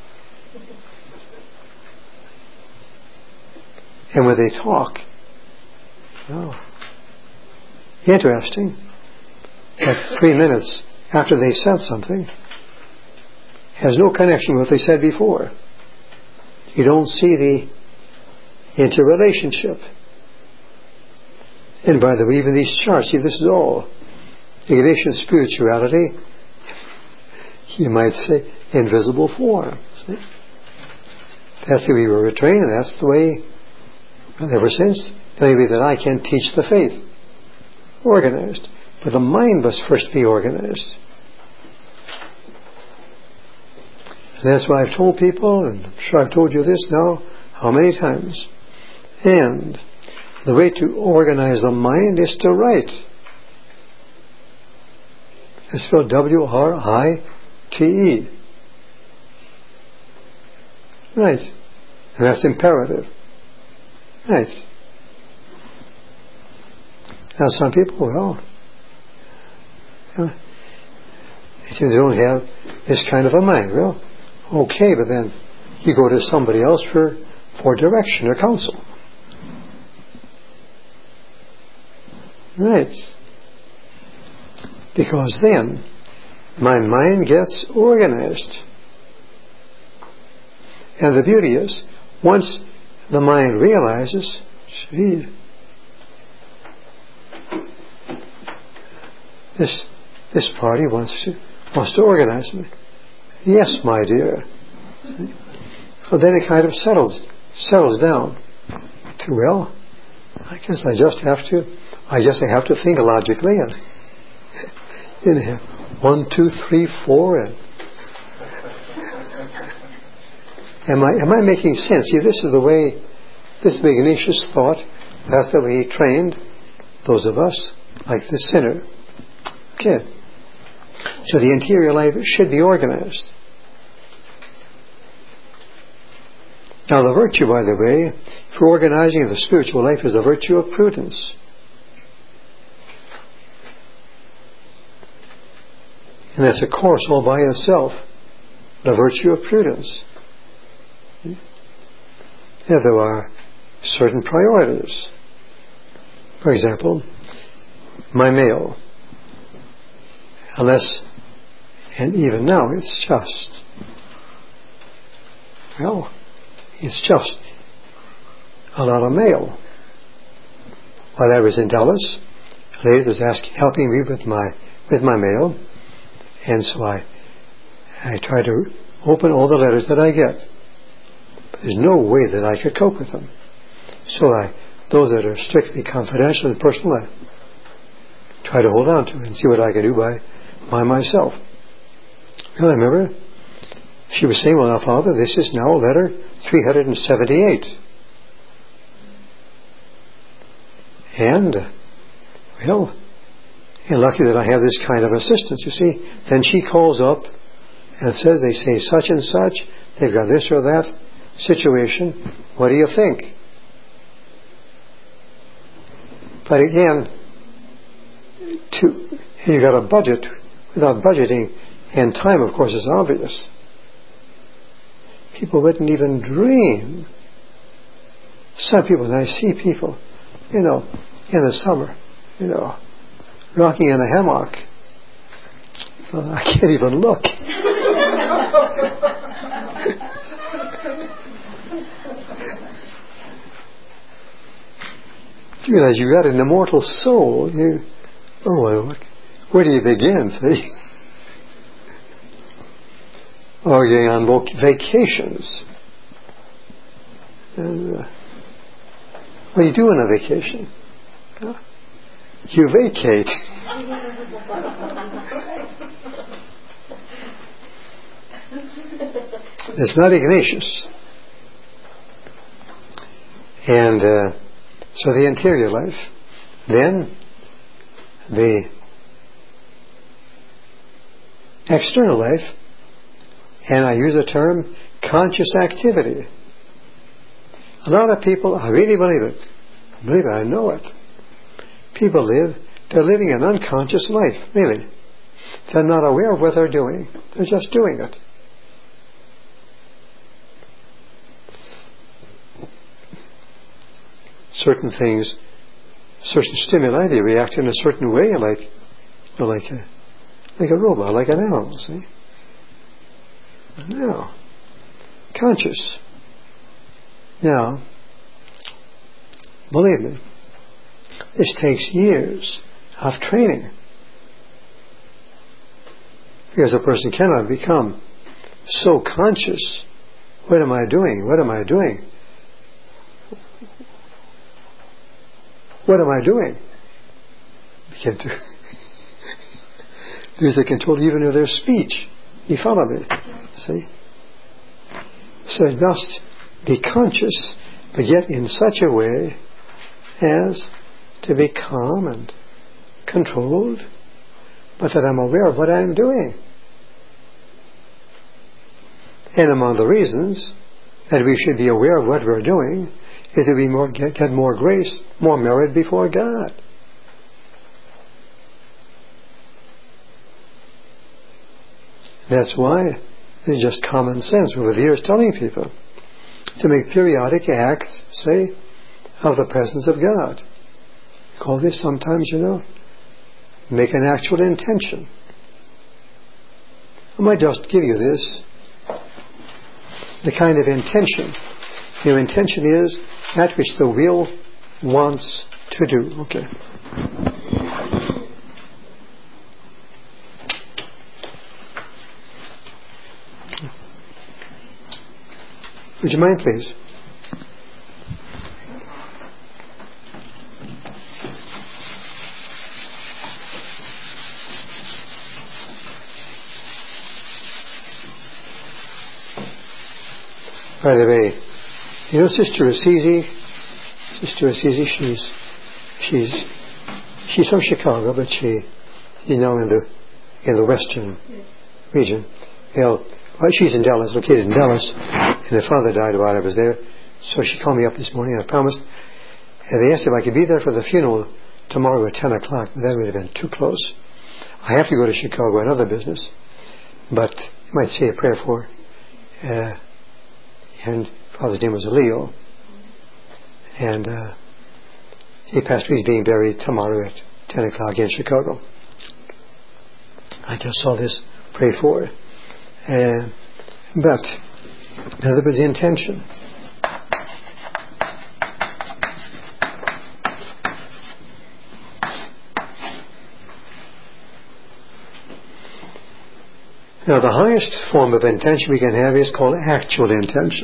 And when they talk, oh, interesting, that three minutes after they said something has no connection with what they said before. You don't see the interrelationship. And by the way, even these charts, see, this is all Ignatian spirituality, you might say, invisible form. See? That's the way we were trained, and that's the way, well, ever since, the only way that I can teach the faith. Organized. But the mind must first be organized. And that's why I've told people, and I'm sure I've told you this now, how many times. And the way to organize the mind is to write. It's spelled W R I T E. Right. And that's imperative. Right. Now some people, well, uh, they don't have this kind of a mind. Well, okay, but then you go to somebody else for, for direction or counsel. Right. Because then my mind gets organized. And the beauty is, once the mind realizes, gee, this this party wants to wants to organize me. Yes, my dear. So then it kind of settles settles down to, well, I guess I just have to I guess I have to think logically and you know, one, two, three, four, and am I am I making sense? See, this is the way this big Ignatius thought. That's the way he trained those of us, like the sinner. Okay. So the interior life should be organized. Now the virtue, by the way, for organizing the spiritual life is the virtue of prudence. And that's a course all by itself. The virtue of prudence. Yeah, there are certain priorities. For example, my mail. Unless, and even now, it's just. Well, it's just a lot of mail. While I was in Dallas, a lady was asking, helping me with my with my mail, and so I I try to open all the letters that I get. But there's no way that I could cope with them. So I, those that are strictly confidential and personal, I try to hold on to and see what I can do by by myself. And I remember she was saying, well, now, Father, this is now letter three hundred seventy-eight. And, well, and lucky that I have this kind of assistance, you see. Then she calls up and says, they say such and such, they've got this or that situation. What do you think? But again, to, and you got a budget. Without budgeting, and time, of course, is obvious. People wouldn't even dream. Some people, and I see people, you know, in the summer, you know, rocking in a hammock. Well, I can't even look. You realize you got an immortal soul. You, oh, well, where do you begin? See? Or going on voc- vacations. And, uh, what do you do on a vacation? Huh? You vacate. It's not Ignatius. And uh, so the interior life. Then the external life, and I use the term conscious activity. A lot of people, I really believe it, I believe it, I know it. People live, they're living an unconscious life, really. They're not aware of what they're doing. They're just doing it. Certain things, certain stimuli, they react in a certain way, like, you know, like a, like a robot, like an animal, see? Now, conscious. Now, believe me, this takes years of training. Because a person cannot become so conscious. What am I doing? What am I doing? What am I doing? You can't do. Lose the control even of their speech. You follow me? See? So it must be conscious, but yet in such a way as to be calm and controlled, but that I'm aware of what I'm doing. And among the reasons that we should be aware of what we're doing is that we more, get, get more grace, more merit before God. That's why it's just common sense over the years telling people to make periodic acts, say, of the presence of God. Call this sometimes, you know, make an actual intention. I might just give you this, the kind of intention. Your intention is that which the will wants to do. Okay. Would you mind, please? By the way, you know Sister Assisi? Sister Assisi, she's she's she's from Chicago, but she is now in the in the western region. You know, well, she's in Dallas, located in Dallas, and her father died while I was there. So she called me up this morning, and I promised. And they asked if I could be there for the funeral tomorrow at ten o'clock, but that would have been too close. I have to go to Chicago on other business, but you might say a prayer for. Uh, and father's name was Leo, and uh, he passed away. He's being buried tomorrow at ten o'clock in Chicago. I just saw this. Pray for it. Uh, but that was the intention. Now, the highest form of intention we can have is called actual intention.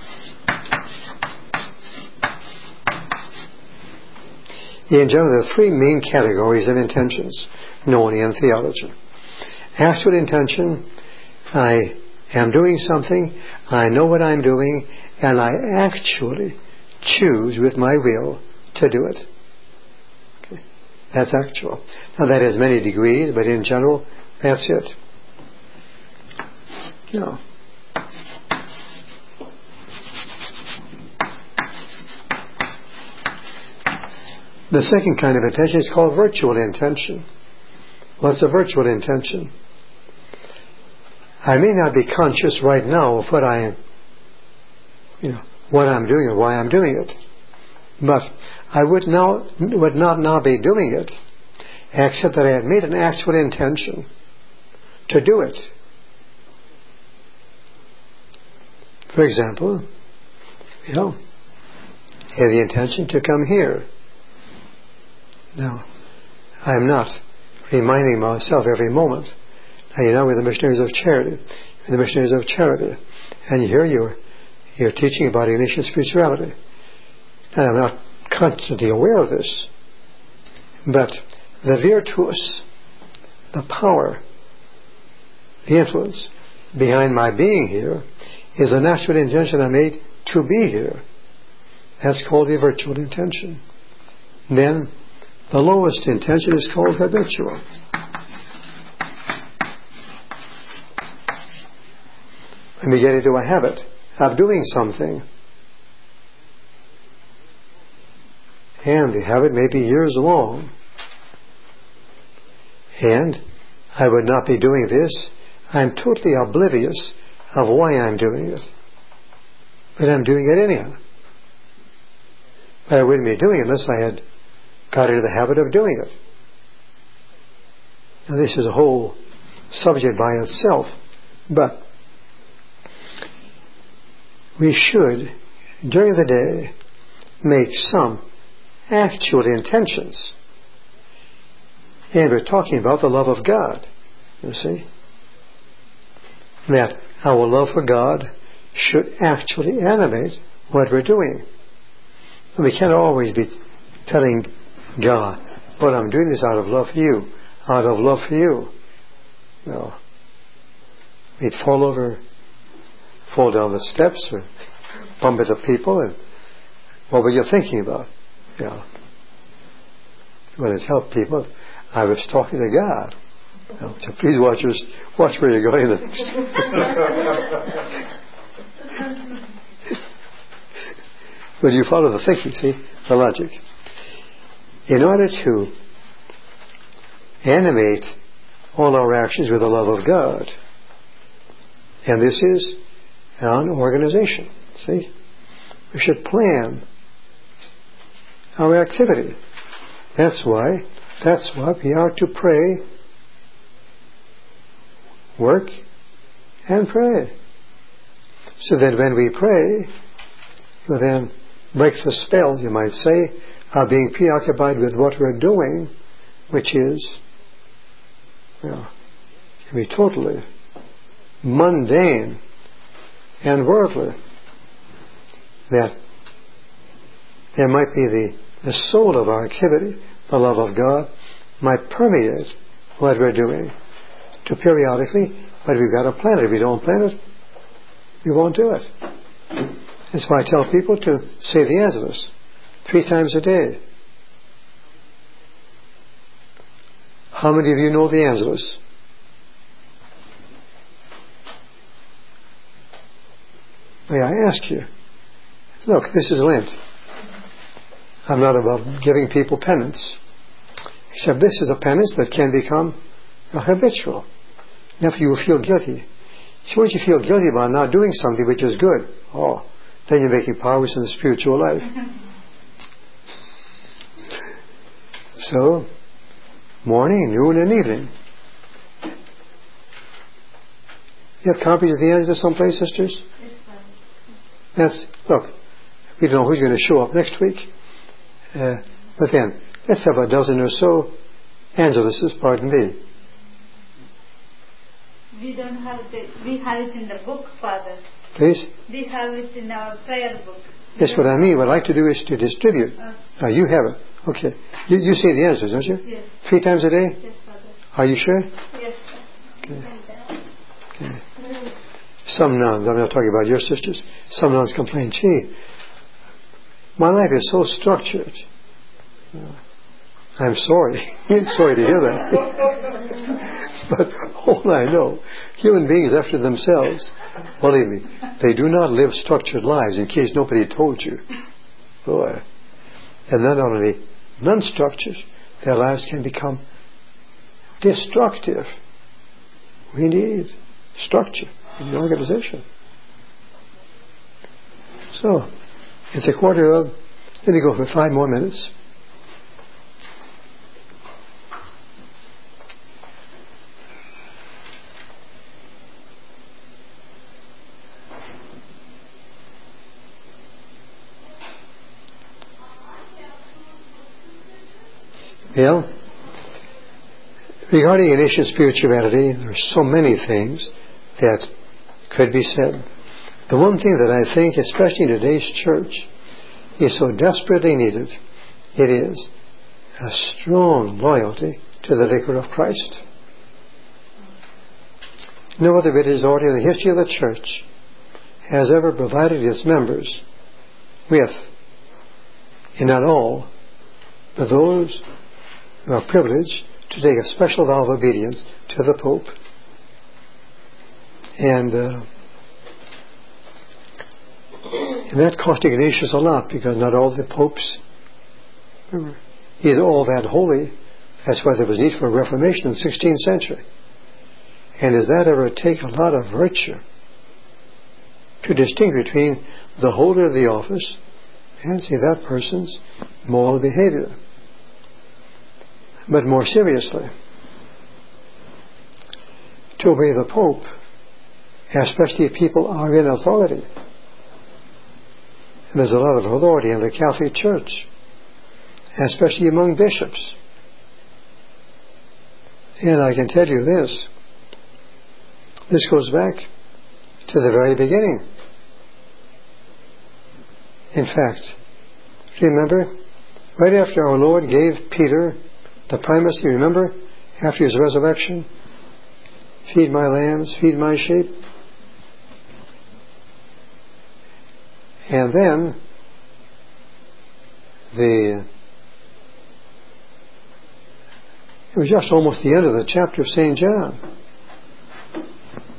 In general, there are three main categories of intentions known in theology. Actual intention, I am doing something, I know what I'm doing, and I actually choose with my will to do it. Okay. That's actual. Now, that has many degrees, but in general, that's it. No. The second kind of intention is called virtual intention. What's a virtual intention? I may not be conscious right now of what I am, you know, what I'm doing or why I'm doing it, but I would now would not now be doing it, except that I had made an actual intention to do it. For example, you know, I have the intention to come here. Now, I'm not reminding myself every moment. Now, you know, we're the missionaries of charity. We're the missionaries of charity. And here you're, you're teaching about Ignatian spirituality. And I'm not constantly aware of this. But the virtus, the power, the influence behind my being here is a natural intention I made to be here. That's called a virtual intention. Then the lowest intention is called habitual. When we get into a habit of doing something, and the habit may be years long, and I would not be doing this, I'm totally oblivious of why I'm doing it. But I'm doing it anyhow. But I wouldn't be doing it unless I had got into the habit of doing it. Now, this is a whole subject by itself, but we should, during the day, make some actual intentions. And we're talking about the love of God, you see. That our love for God should actually animate what we're doing. And we can't always be telling God, but I'm doing this out of love for you, out of love for you. No. We'd fall over, fall down the steps, or bump into people, and what were you thinking about? You know, when I tell people, I was talking to God. You know, so please watch your, watch where you're going next. But you follow the thinking, see, the logic. In order to animate all our actions with the love of God, and this is an organization, see, we should plan our activity. That's why, that's why we are to pray, work, and pray. So that when we pray, you then break the spell, you might say, of being preoccupied with what we're doing, which is, well, can be totally mundane and worldly. That there might be the, the soul of our activity, the love of God, might permeate what we're doing to periodically, but we've got to plan it. If we don't plan it, we won't do it. That's why I tell people to say the Angelus three times a day. How many of you know the Angelus? May I ask you? Look, this is Lent. I'm not about giving people penance. Except this is a penance that can become a habitual. Now if you will feel guilty. So once you feel guilty about not doing something which is good, oh, then you're making progress in the spiritual life. So, morning, noon, and evening. You have copies of the Angelus someplace, sisters? Yes, Father. That's, look, we don't know who's going to show up next week. Uh, but then, let's have a dozen or so Angeluses, pardon me. We don't have the, we have it in the book, Father. Please? We have it in our prayer book. Yes, what I mean, what I'd like to do is to distribute. Uh, Now, you have it. Okay. You, you say the answers, don't you? Yes. Three times a day? Yes, Father. Are you sure? Yes. Okay. Okay. Some nuns, I'm not talking about your sisters, some nuns complain, gee, my life is so structured. I'm sorry. Sorry to hear that. But all I know, human beings after themselves, believe me, they do not live structured lives, in case nobody told you. Boy. And not only non-structured, their lives can become destructive. We need structure in the organization. So, it's a quarter of, let me go for five more minutes. Well, regarding a nation's spirituality, there are so many things that could be said. The one thing that I think, especially in today's church, is so desperately needed, it is a strong loyalty to the Vicar of Christ. No other religious order in the history of the church has ever provided its members with, and not all, but those who are privileged to take a special vow of obedience to the Pope. And, uh, and that cost Ignatius a lot, because not all the popes, remember, he's all that holy. That's why there was need for a Reformation in the sixteenth century. And does that ever take a lot of virtue to distinguish between the holder of the office and see that person's moral behavior? But more seriously, to obey the Pope, especially if people are in authority. And there's a lot of authority in the Catholic Church, especially among bishops. And I can tell you this, this goes back to the very beginning. In fact, remember, right after our Lord gave Peter the primacy, remember, after his resurrection, feed my lambs, feed my sheep. And then the it was just almost the end of the chapter of Saint John.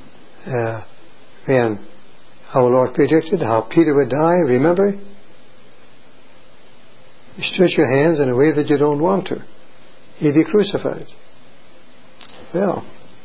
Uh, and our Lord predicted how Peter would die, remember? You stretch your hands in a way that you don't want to. He'd be crucified. Well,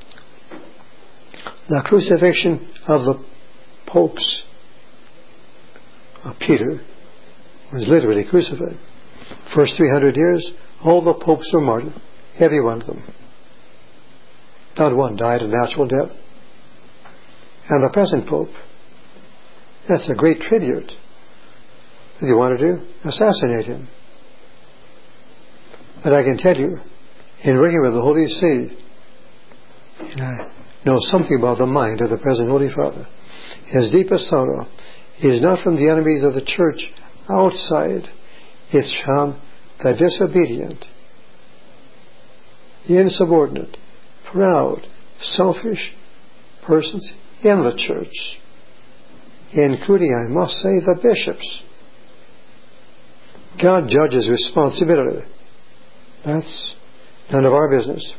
the crucifixion of the popes, of Peter, was literally crucified. First three hundred years, all the popes were martyred. Every one of them. Not one died a natural death. And the present pope, that's a great tribute. What do you want to do? Assassinate him. But I can tell you, in working with the Holy See, and I know something about the mind of the present Holy Father, his deepest sorrow is not from the enemies of the church outside. It's from the disobedient, the insubordinate, proud, selfish persons in the church, including, I must say, the bishops. God judges responsibility. That's none of our business.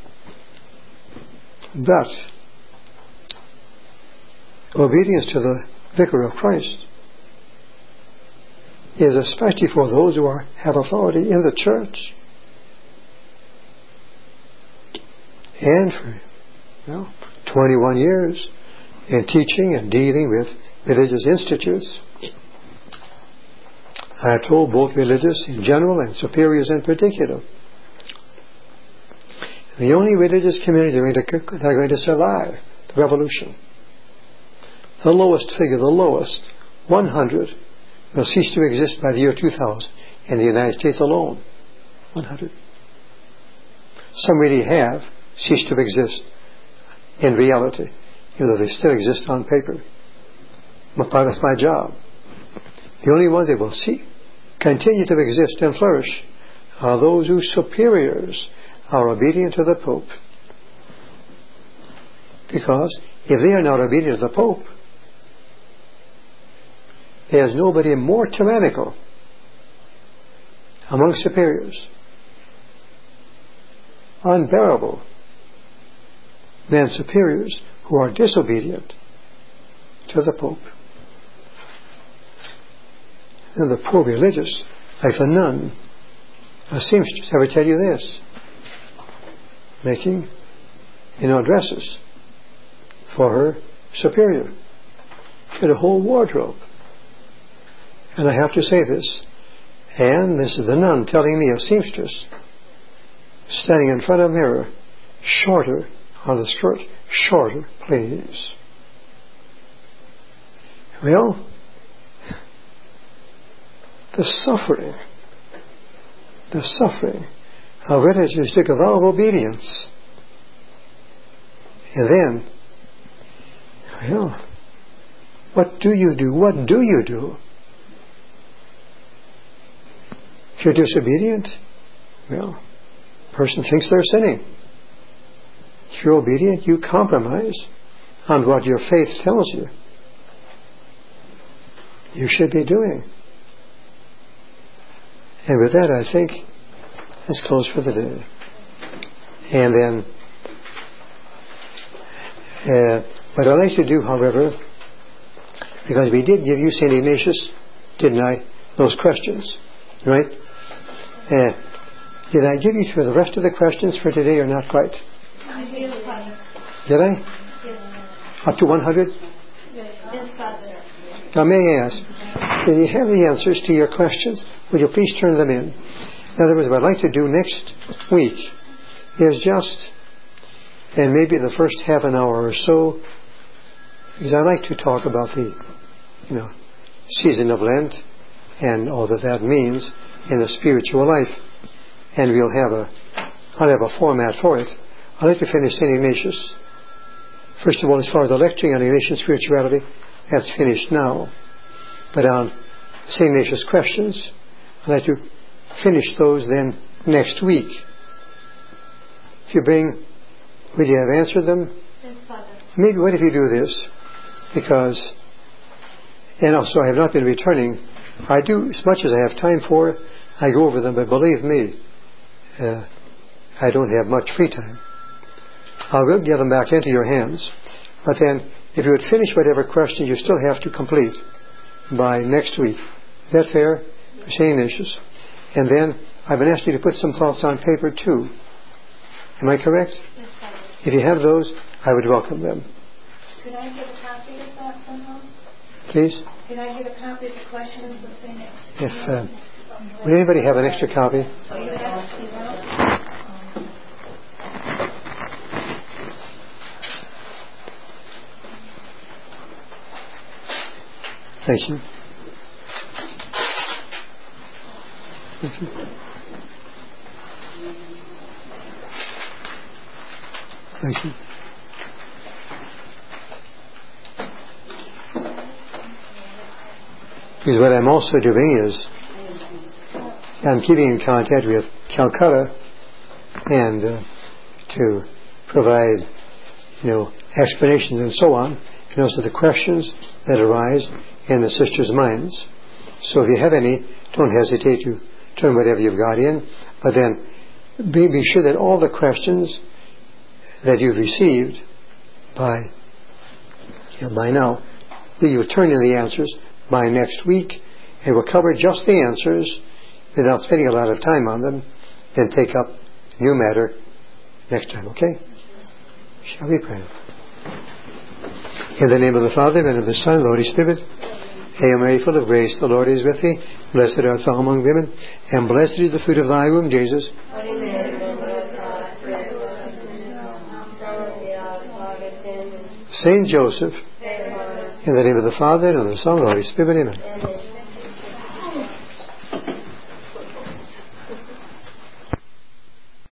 But obedience to the Vicar of Christ is especially for those who are, have authority in the church. And for well, twenty-one years in teaching and dealing with religious institutes, I have told both religious in general and superiors in particular, the only religious community that are going to, that are going to survive the revolution, the lowest figure, the lowest, one hundred, will cease to exist by the year two thousand in the United States alone. one hundred. Some really have ceased to exist in reality, even though they still exist on paper. But that's my job. The only ones that will see, continue to exist and flourish are those whose superiors are obedient to the Pope. Because if they are not obedient to the Pope, there is nobody more tyrannical among superiors, unbearable, than superiors who are disobedient to the Pope. And the poor religious, like the nun, a seamstress, ever tell you this? Making, you know, dresses for her superior. She had a whole wardrobe. And I have to say this, and this is the nun telling me, a seamstress, standing in front of a mirror, shorter on the skirt, shorter, please. Well, the suffering, the suffering of ritualistic vow of obedience. And then, well, what do you do? What do you do? If you're disobedient, well, the person thinks they're sinning. If you're obedient, you compromise on what your faith tells you you should be doing. And with that, I think let's close for the day. And then, uh, what I'd like to do, however, because we did give you Saint Ignatius, didn't I? Those questions, right? Uh, did I give you for the rest of the questions for today or not quite? Did I? Yes. Up to one hundred? Yes, Father. Now may I ask, do you have the answers to your questions? Would you please turn them in? In other words, what I'd like to do next week is just, and maybe the first half an hour or so, because I like to talk about the, you know, season of Lent and all that that means in the spiritual life. And we'll have a, I'll have a format for it. I'd like to finish Saint Ignatius. First of all, as far as the lecturing on Ignatian spirituality, that's finished now. But on Saint Ignatius questions, I'd like to finish those then next week. If you bring, would you have answered them? Yes, Father. Maybe what if you do this? Because, and also I have not been returning. I do, as much as I have time for, I go over them, but believe me, uh, I don't have much free time. I will get them back into your hands. But then, if you would finish whatever question you still have to complete by next week. Is that fair? For Saint Ignatius. And then I've been asking you to put some thoughts on paper too. Am I correct? Yes, Father. If you have those, I would welcome them. Could I get a copy of that somehow? Please? Can I get a copy of the questions of Saint If, uh, would anybody have an extra copy? Oh, you have, you know? Thank you. Thank you. Thank you. Because what I'm also doing is I'm keeping in contact with Calcutta and uh, to provide, you know, explanations and so on, and also the questions that arise in the sisters' minds. So if you have any, don't hesitate to turn whatever you've got in, but then be, be sure that all the questions that you've received by you know, by now, that you will turn in the answers by next week, and we'll cover just the answers without spending a lot of time on them, then take up new matter next time, okay? Shall we pray? In the name of the Father, and of the Son, and the Holy Spirit. Hail Mary, full of grace, the Lord is with thee. Blessed art thou among women, and blessed is the fruit of thy womb, Jesus. Saint Joseph, in the name of the Father, and of the Son, and the Holy Spirit, amen.